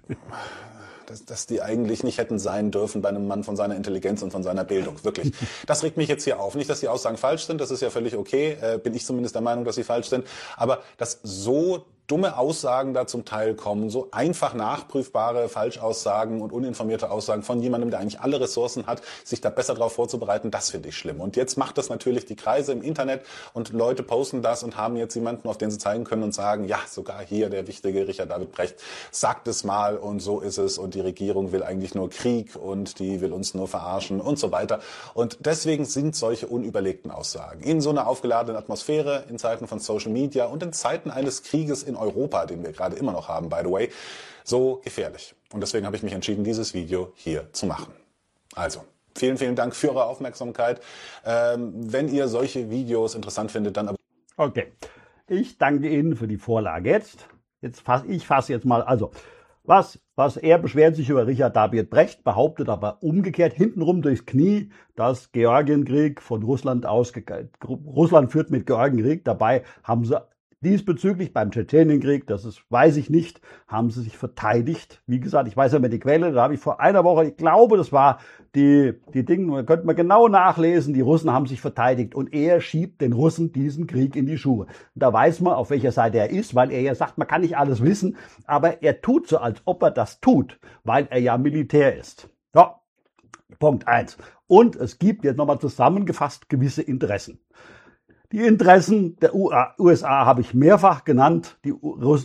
Dass, dass die eigentlich nicht hätten sein dürfen bei einem Mann von seiner Intelligenz und von seiner Bildung. Wirklich. Das regt mich jetzt hier auf. Nicht, dass die Aussagen falsch sind, das ist ja völlig okay. Äh, bin ich zumindest der Meinung, dass sie falsch sind. Aber dass so dumme Aussagen da zum Teil kommen, so einfach nachprüfbare Falschaussagen und uninformierte Aussagen von jemandem, der eigentlich alle Ressourcen hat, sich da besser darauf vorzubereiten, das finde ich schlimm. Und jetzt macht das natürlich die Kreise im Internet und Leute posten das und haben jetzt jemanden, auf den sie zeigen können und sagen, ja, sogar hier der wichtige Richard David Precht sagt es mal und so ist es und die Regierung will eigentlich nur Krieg und die will uns nur verarschen und so weiter. Und deswegen sind solche unüberlegten Aussagen in so einer aufgeladenen Atmosphäre, in Zeiten von Social Media und in Zeiten eines Krieges in Europa, den wir gerade immer noch haben, by the way, so gefährlich. Und deswegen habe ich mich entschieden, dieses Video hier zu machen. Also, vielen, vielen Dank für eure Aufmerksamkeit. Ähm, wenn ihr solche Videos interessant findet, dann... Okay, ich danke Ihnen für die Vorlage. Jetzt, jetzt fass, ich fasse jetzt mal, also, was, was er beschwert sich über Richard David Precht, behauptet aber umgekehrt hintenrum durchs Knie, dass Georgienkrieg von Russland ausgegangen, Russland führt mit Georgienkrieg, dabei haben sie diesbezüglich beim Tschetschenienkrieg, das ist, weiß ich nicht, haben sie sich verteidigt. Wie gesagt, ich weiß ja mehr die Quelle, da habe ich vor einer Woche, ich glaube, das war die, die Dinge, da könnte man genau nachlesen, die Russen haben sich verteidigt und er schiebt den Russen diesen Krieg in die Schuhe. Und da weiß man, auf welcher Seite er ist, weil er ja sagt, man kann nicht alles wissen, aber er tut so, als ob er das tut, weil er ja Militär ist. Ja, Punkt eins. Und es gibt jetzt nochmal zusammengefasst gewisse Interessen. Die Interessen der U S A habe ich mehrfach genannt. Die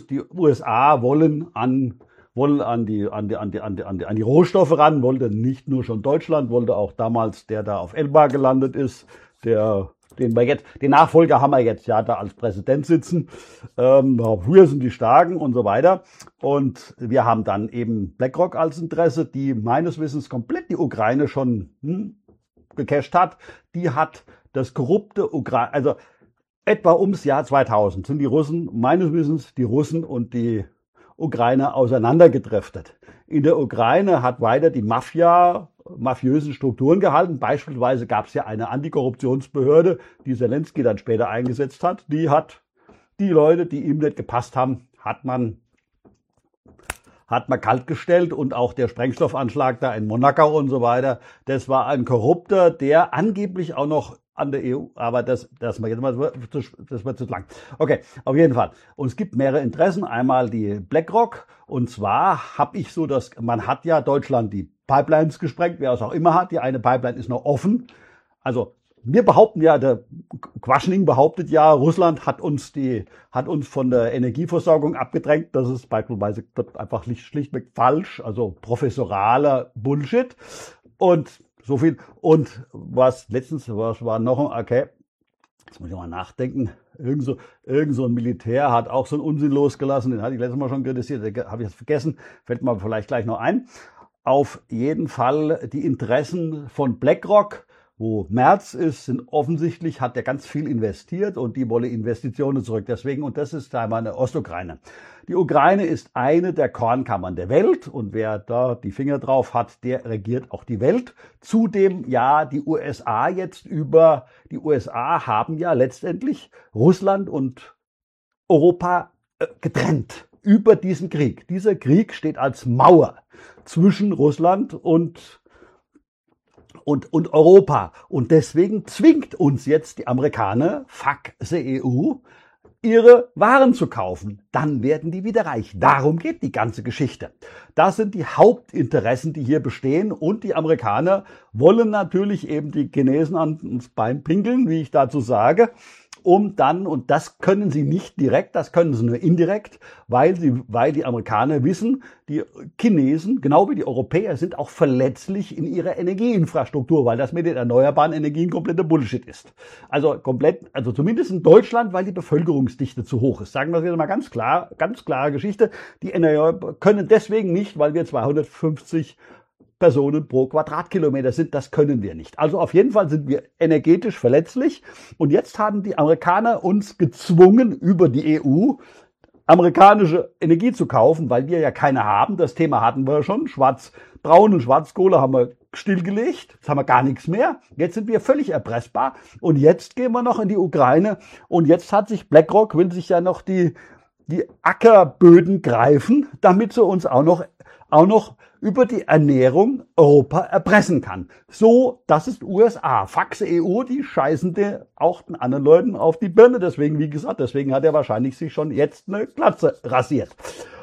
U S A wollen an, wollen an die, an die, an die, an die, an die, an die Rohstoffe ran, wollte nicht nur schon Deutschland, wollte auch damals der da auf Elba gelandet ist, der, den wir jetzt, den Nachfolger haben wir jetzt ja da als Präsident sitzen. Ähm, wir sind die Starken und so weiter. Und wir haben dann eben BlackRock als Interesse, die meines Wissens komplett die Ukraine schon hm, gecasht hat. Die hat das korrupte Ukraine, also etwa ums Jahr zweitausend sind die Russen, meines Wissens, die Russen und die Ukraine auseinandergedriftet. In der Ukraine hat weiter die Mafia, mafiösen Strukturen gehalten. Beispielsweise gab es ja eine Antikorruptionsbehörde, die Zelensky dann später eingesetzt hat. Die hat die Leute, die ihm nicht gepasst haben, hat man hat man kaltgestellt und auch der Sprengstoffanschlag da in Monaco und so weiter, das war ein Korrupter, der angeblich auch noch an der E U, aber das, das, das wird zu lang. Okay, auf jeden Fall. Und es gibt mehrere Interessen. Einmal die BlackRock. Und zwar habe ich so, dass man hat ja Deutschland die Pipelines gesprengt, wer es auch immer hat. Die eine Pipeline ist noch offen. Also wir behaupten ja, der Quaschning behauptet ja, Russland hat uns die, hat uns von der Energieversorgung abgedrängt. Das ist beispielsweise einfach schlichtweg falsch. Also professoraler Bullshit. Und so viel. Und was letztens, was war noch, okay, jetzt muss ich mal nachdenken. Irgend so, irgend so ein Militär hat auch so einen Unsinn losgelassen. Den hatte ich letztes Mal schon kritisiert. Den habe ich jetzt vergessen. Fällt mir vielleicht gleich noch ein. Auf jeden Fall die Interessen von BlackRock, wo Merz ist, sind offensichtlich, hat er ganz viel investiert und die wollen Investitionen zurück. Deswegen, und das ist einmal eine Ostukraine. Die Ukraine ist eine der Kornkammern der Welt und wer da die Finger drauf hat, der regiert auch die Welt. Zudem, ja, die U S A jetzt über, die U S A haben ja letztendlich Russland und Europa äh, getrennt über diesen Krieg. Dieser Krieg steht als Mauer zwischen Russland und Und, und Europa. Und deswegen zwingt uns jetzt die Amerikaner, fuck the E U, ihre Waren zu kaufen. Dann werden die wieder reich. Darum geht die ganze Geschichte. Das sind die Hauptinteressen, die hier bestehen. Und die Amerikaner wollen natürlich eben die Chinesen ans Bein pinkeln, wie ich dazu sage. um dann, und das können sie nicht direkt, das können sie nur indirekt, weil sie, weil die Amerikaner wissen, die Chinesen, genau wie die Europäer, sind auch verletzlich in ihrer Energieinfrastruktur, weil das mit den erneuerbaren Energien kompletter Bullshit ist. Also komplett, also zumindest in Deutschland, weil die Bevölkerungsdichte zu hoch ist. Sagen wir es jetzt mal ganz klar, ganz klare Geschichte. Die Erneuerbaren können deswegen nicht, weil wir zweihundertfünfzig Personen pro Quadratkilometer sind, das können wir nicht. Also auf jeden Fall sind wir energetisch verletzlich. Und jetzt haben die Amerikaner uns gezwungen, über die E U amerikanische Energie zu kaufen, weil wir ja keine haben. Das Thema hatten wir schon. Schwarz-Braun und Schwarzkohle haben wir stillgelegt. Jetzt haben wir gar nichts mehr. Jetzt sind wir völlig erpressbar. Und jetzt gehen wir noch in die Ukraine. Und jetzt hat sich BlackRock, will sich ja noch die, die Ackerböden greifen, damit sie uns auch noch, auch noch über die Ernährung Europa erpressen kann. So, das ist U S A. Faxe E U, die scheißen dir auch den anderen Leuten auf die Birne. Deswegen, wie gesagt, deswegen hat er wahrscheinlich sich schon jetzt eine Glatze rasiert.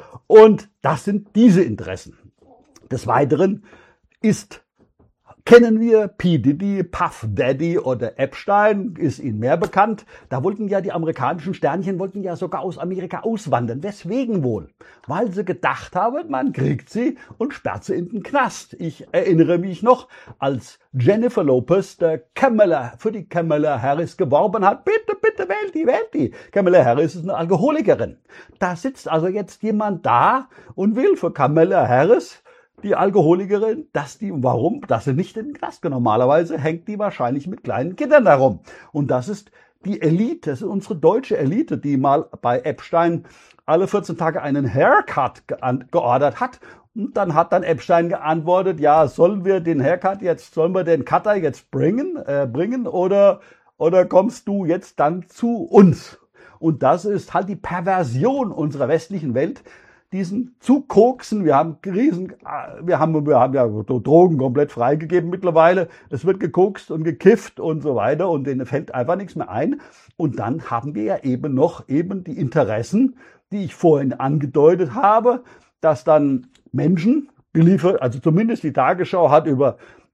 Und das sind diese Interessen. Des Weiteren ist, kennen wir P. Diddy, Puff Daddy oder Epstein, ist Ihnen mehr bekannt. Da wollten ja die amerikanischen Sternchen, wollten ja sogar aus Amerika auswandern. Weswegen wohl? Weil sie gedacht haben, man kriegt sie und sperrt sie in den Knast. Ich erinnere mich noch, als Jennifer Lopez der Kamala, für die Kamala Harris geworben hat, bitte, bitte wählt die, wählt die. Kamala Harris ist eine Alkoholikerin. Da sitzt also jetzt jemand da und will für Kamala Harris, die Alkoholikerin, dass die, warum, dass sie nicht in den Knast geht. Normalerweise hängt die wahrscheinlich mit kleinen Kindern herum. Und das ist die Elite, das ist unsere deutsche Elite, die mal bei Epstein alle vierzehn Tage einen Haircut ge geordert hat. Und dann hat dann Epstein geantwortet, ja, sollen wir den Haircut jetzt, sollen wir den Cutter jetzt bringen, äh, bringen oder, oder kommst du jetzt dann zu uns? Und das ist halt die Perversion unserer westlichen Welt, diesen zu koksen. Wir haben riesen, wir haben, wir haben ja Drogen komplett freigegeben mittlerweile. Es wird gekokst und gekifft und so weiter und denen fällt einfach nichts mehr ein. Und dann haben wir ja eben noch eben die Interessen, die ich vorhin angedeutet habe, dass dann Menschen geliefert, also zumindest die Tagesschau hat über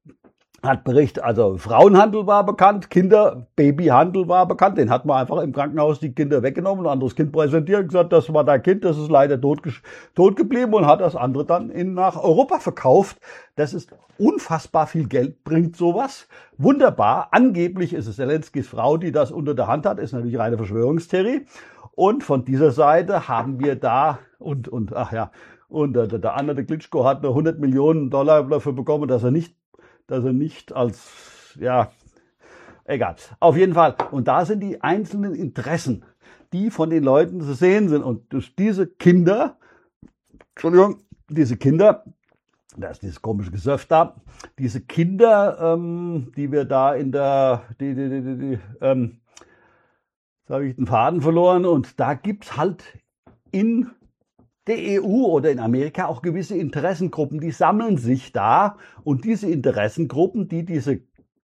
hat Bericht, also Frauenhandel war bekannt, Kinder, Babyhandel war bekannt, den hat man einfach im Krankenhaus die Kinder weggenommen, ein anderes Kind präsentiert und gesagt, das war dein Kind, das ist leider tot, tot geblieben und hat das andere dann in, nach Europa verkauft. Das ist unfassbar viel Geld, bringt sowas. Wunderbar. Angeblich ist es Zelenskys Frau, die das unter der Hand hat, ist natürlich reine Verschwörungstheorie. Und von dieser Seite haben wir da, und, und, ach ja, und der, der andere, der Klitschko, hat nur hundert Millionen Dollar dafür bekommen, dass er nicht dass er nicht als, ja, egal. Auf jeden Fall. Und da sind die einzelnen Interessen, die von den Leuten zu sehen sind. Und durch diese Kinder, Entschuldigung, diese Kinder, da ist dieses komische Gesöff da, diese Kinder, ähm, die wir da in der, die, die, die, die, die ähm, jetzt habe ich den Faden verloren. Und da gibt's halt in der E U oder in Amerika auch gewisse Interessengruppen, die sammeln sich da und diese Interessengruppen, die diese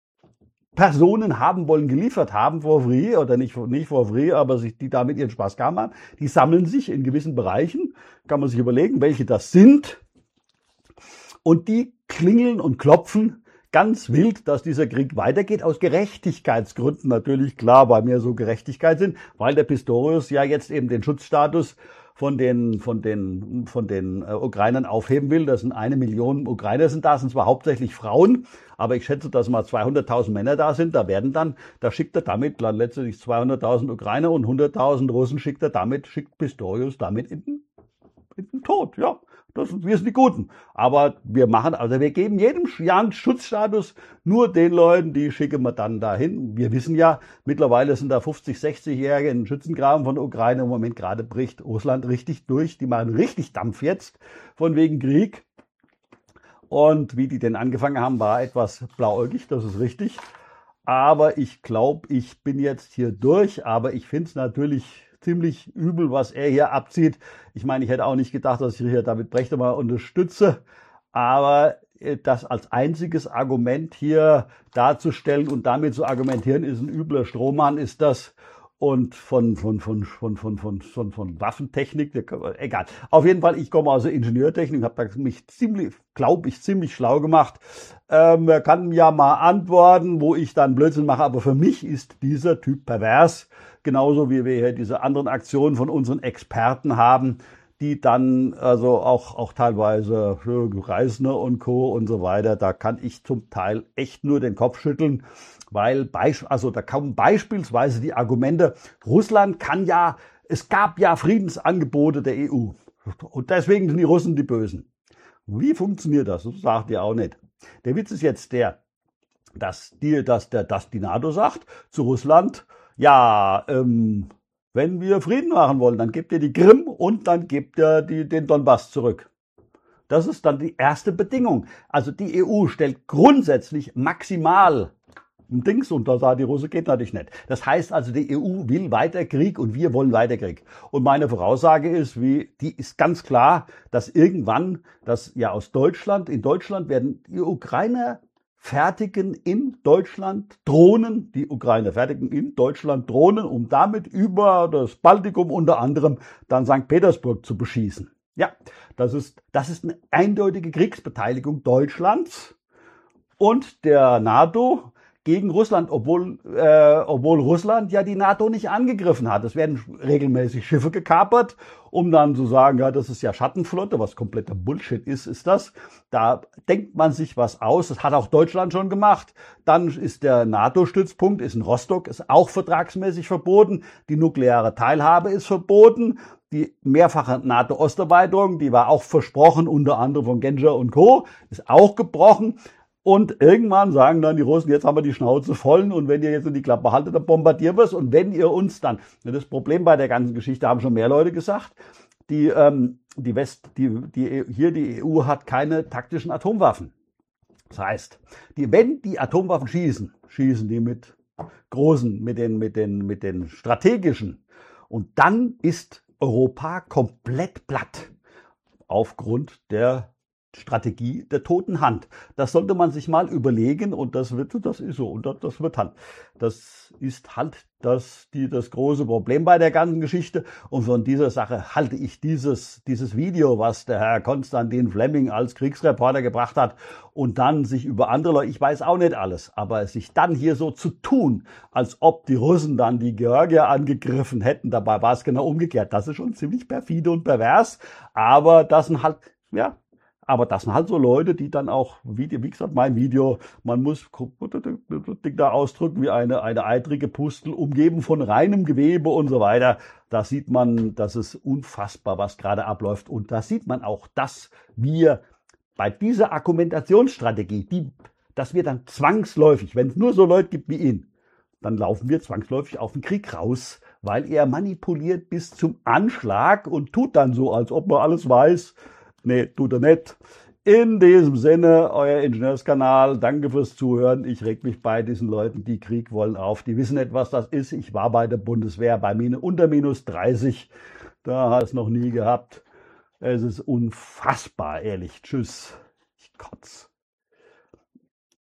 Personen haben wollen, geliefert haben for free oder nicht, nicht for free, aber sich, die damit ihren Spaß gehabt haben, die sammeln sich in gewissen Bereichen, kann man sich überlegen, welche das sind und die klingeln und klopfen ganz wild, dass dieser Krieg weitergeht, aus Gerechtigkeitsgründen natürlich, klar, weil mir so Gerechtigkeit sind, weil der Pistorius ja jetzt eben den Schutzstatus von den, von den, von den äh, Ukrainern aufheben will. Das sind eine Million Ukrainer sind da, sind zwar hauptsächlich Frauen, aber ich schätze, dass mal zweihunderttausend Männer da sind. Da werden dann, da schickt er damit letztendlich zweihunderttausend Ukrainer und hunderttausend Russen schickt er damit, schickt Pistorius damit in den, in den Tod, ja. Das sind, wir sind die Guten. Aber wir machen, also wir geben jedem Jahr einen Schutzstatus, nur den Leuten, die schicken wir dann dahin. Wir wissen ja, mittlerweile sind da fünfzig-, sechzigjährige in den Schützengraben von der Ukraine. Im Moment gerade bricht Russland richtig durch. Die machen richtig Dampf jetzt, von wegen Krieg. Und wie die denn angefangen haben, war etwas blauäugig, das ist richtig. Aber ich glaube, ich bin jetzt hier durch. Aber ich finde es natürlich ziemlich übel, was er hier abzieht. Ich meine, ich hätte auch nicht gedacht, dass ich hier David Brecht mal unterstütze, aber das als einziges Argument hier darzustellen und damit zu argumentieren, ist ein übler Strohmann, ist das. Und von, von, von, von, von, von, von, von Waffentechnik, egal. Auf jeden Fall, ich komme aus der Ingenieurtechnik, habe da mich ziemlich, glaube ich, ziemlich schlau gemacht. Ähm, er kann ja mal antworten, wo ich dann Blödsinn mache, aber für mich ist dieser Typ pervers. genauso wie wir hier diese anderen Aktionen von unseren Experten haben, die dann also auch, auch teilweise Reisner und Co. und so weiter, da kann ich zum Teil echt nur den Kopf schütteln, weil Beisp- also da kommen beispielsweise die Argumente, Russland kann ja, es gab ja Friedensangebote der E U und deswegen sind die Russen die Bösen. Wie funktioniert das? Das sagt ihr auch nicht. Der Witz ist jetzt der, dass die, dass der, dass die NATO sagt zu Russland, ja, ähm, wenn wir Frieden machen wollen, dann gebt ihr die Krim und dann gebt ihr die, den Donbass zurück. Das ist dann die erste Bedingung. Also die E U stellt grundsätzlich maximal ein Dings und da sagt die Russe, geht natürlich nicht. Das heißt also, die E U will weiter Krieg und wir wollen weiter Krieg. Und meine Voraussage ist, wie, die ist ganz klar, dass irgendwann, dass ja aus Deutschland, in Deutschland werden die Ukrainer fertigen in Deutschland Drohnen, die Ukrainer fertigen in Deutschland Drohnen, um damit über das Baltikum unter anderem dann Sankt Petersburg zu beschießen. Ja, das ist, das ist eine eindeutige Kriegsbeteiligung Deutschlands und der NATO gegen Russland, obwohl, äh, obwohl Russland ja die NATO nicht angegriffen hat. Es werden regelmäßig Schiffe gekapert, um dann zu sagen, ja, das ist ja Schattenflotte, was kompletter Bullshit ist, ist das. Da denkt man sich was aus. Das hat auch Deutschland schon gemacht. Dann ist der NATO-Stützpunkt, ist in Rostock, ist auch vertragsmäßig verboten. Die nukleare Teilhabe ist verboten. Die mehrfache NATO-Osterweiterung, die war auch versprochen, unter anderem von Genscher und Co., ist auch gebrochen. Und irgendwann sagen dann die Russen, jetzt haben wir die Schnauze voll und wenn ihr jetzt in die Klappe haltet, dann bombardieren wir es. Und wenn ihr uns dann, das Problem bei der ganzen Geschichte haben schon mehr Leute gesagt, die, ähm, die West, die, die, hier die E U hat keine taktischen Atomwaffen. Das heißt, die, wenn die Atomwaffen schießen, schießen die mit großen, mit den, mit den, mit den strategischen. Und dann ist Europa komplett platt aufgrund der Strategie der toten Hand. Das sollte man sich mal überlegen und das wird, das ist so und das, das wird halt. Das ist halt das, die, das große Problem bei der ganzen Geschichte und von dieser Sache halte ich dieses, dieses Video, was der Herr Konstantin Flemming als Kriegsreporter gebracht hat und dann sich über andere Leute, ich weiß auch nicht alles, aber sich dann hier so zu tun, als ob die Russen dann die Georgier angegriffen hätten, dabei war es genau umgekehrt. Das ist schon ziemlich perfide und pervers, aber das sind halt, ja, Aber das sind halt so Leute, die dann auch, wie, wie gesagt, mein Video, man muss Ding da ausdrücken wie eine, eine eitrige Pustel, umgeben von reinem Gewebe und so weiter. Da sieht man, das ist unfassbar, was gerade abläuft. Und da sieht man auch, dass wir bei dieser Argumentationsstrategie, die, dass wir dann zwangsläufig, wenn es nur so Leute gibt wie ihn, dann laufen wir zwangsläufig auf den Krieg raus, weil er manipuliert bis zum Anschlag und tut dann so, als ob man alles weiß. Nee, tut er nicht. In diesem Sinne, euer Ingenieurskanal. Danke fürs Zuhören. Ich reg mich bei diesen Leuten, die Krieg wollen, auf. Die wissen nicht, was das ist. Ich war bei der Bundeswehr bei Mine unter minus dreißig. Da hat es noch nie gehabt. Es ist unfassbar, ehrlich. Tschüss. Ich kotz.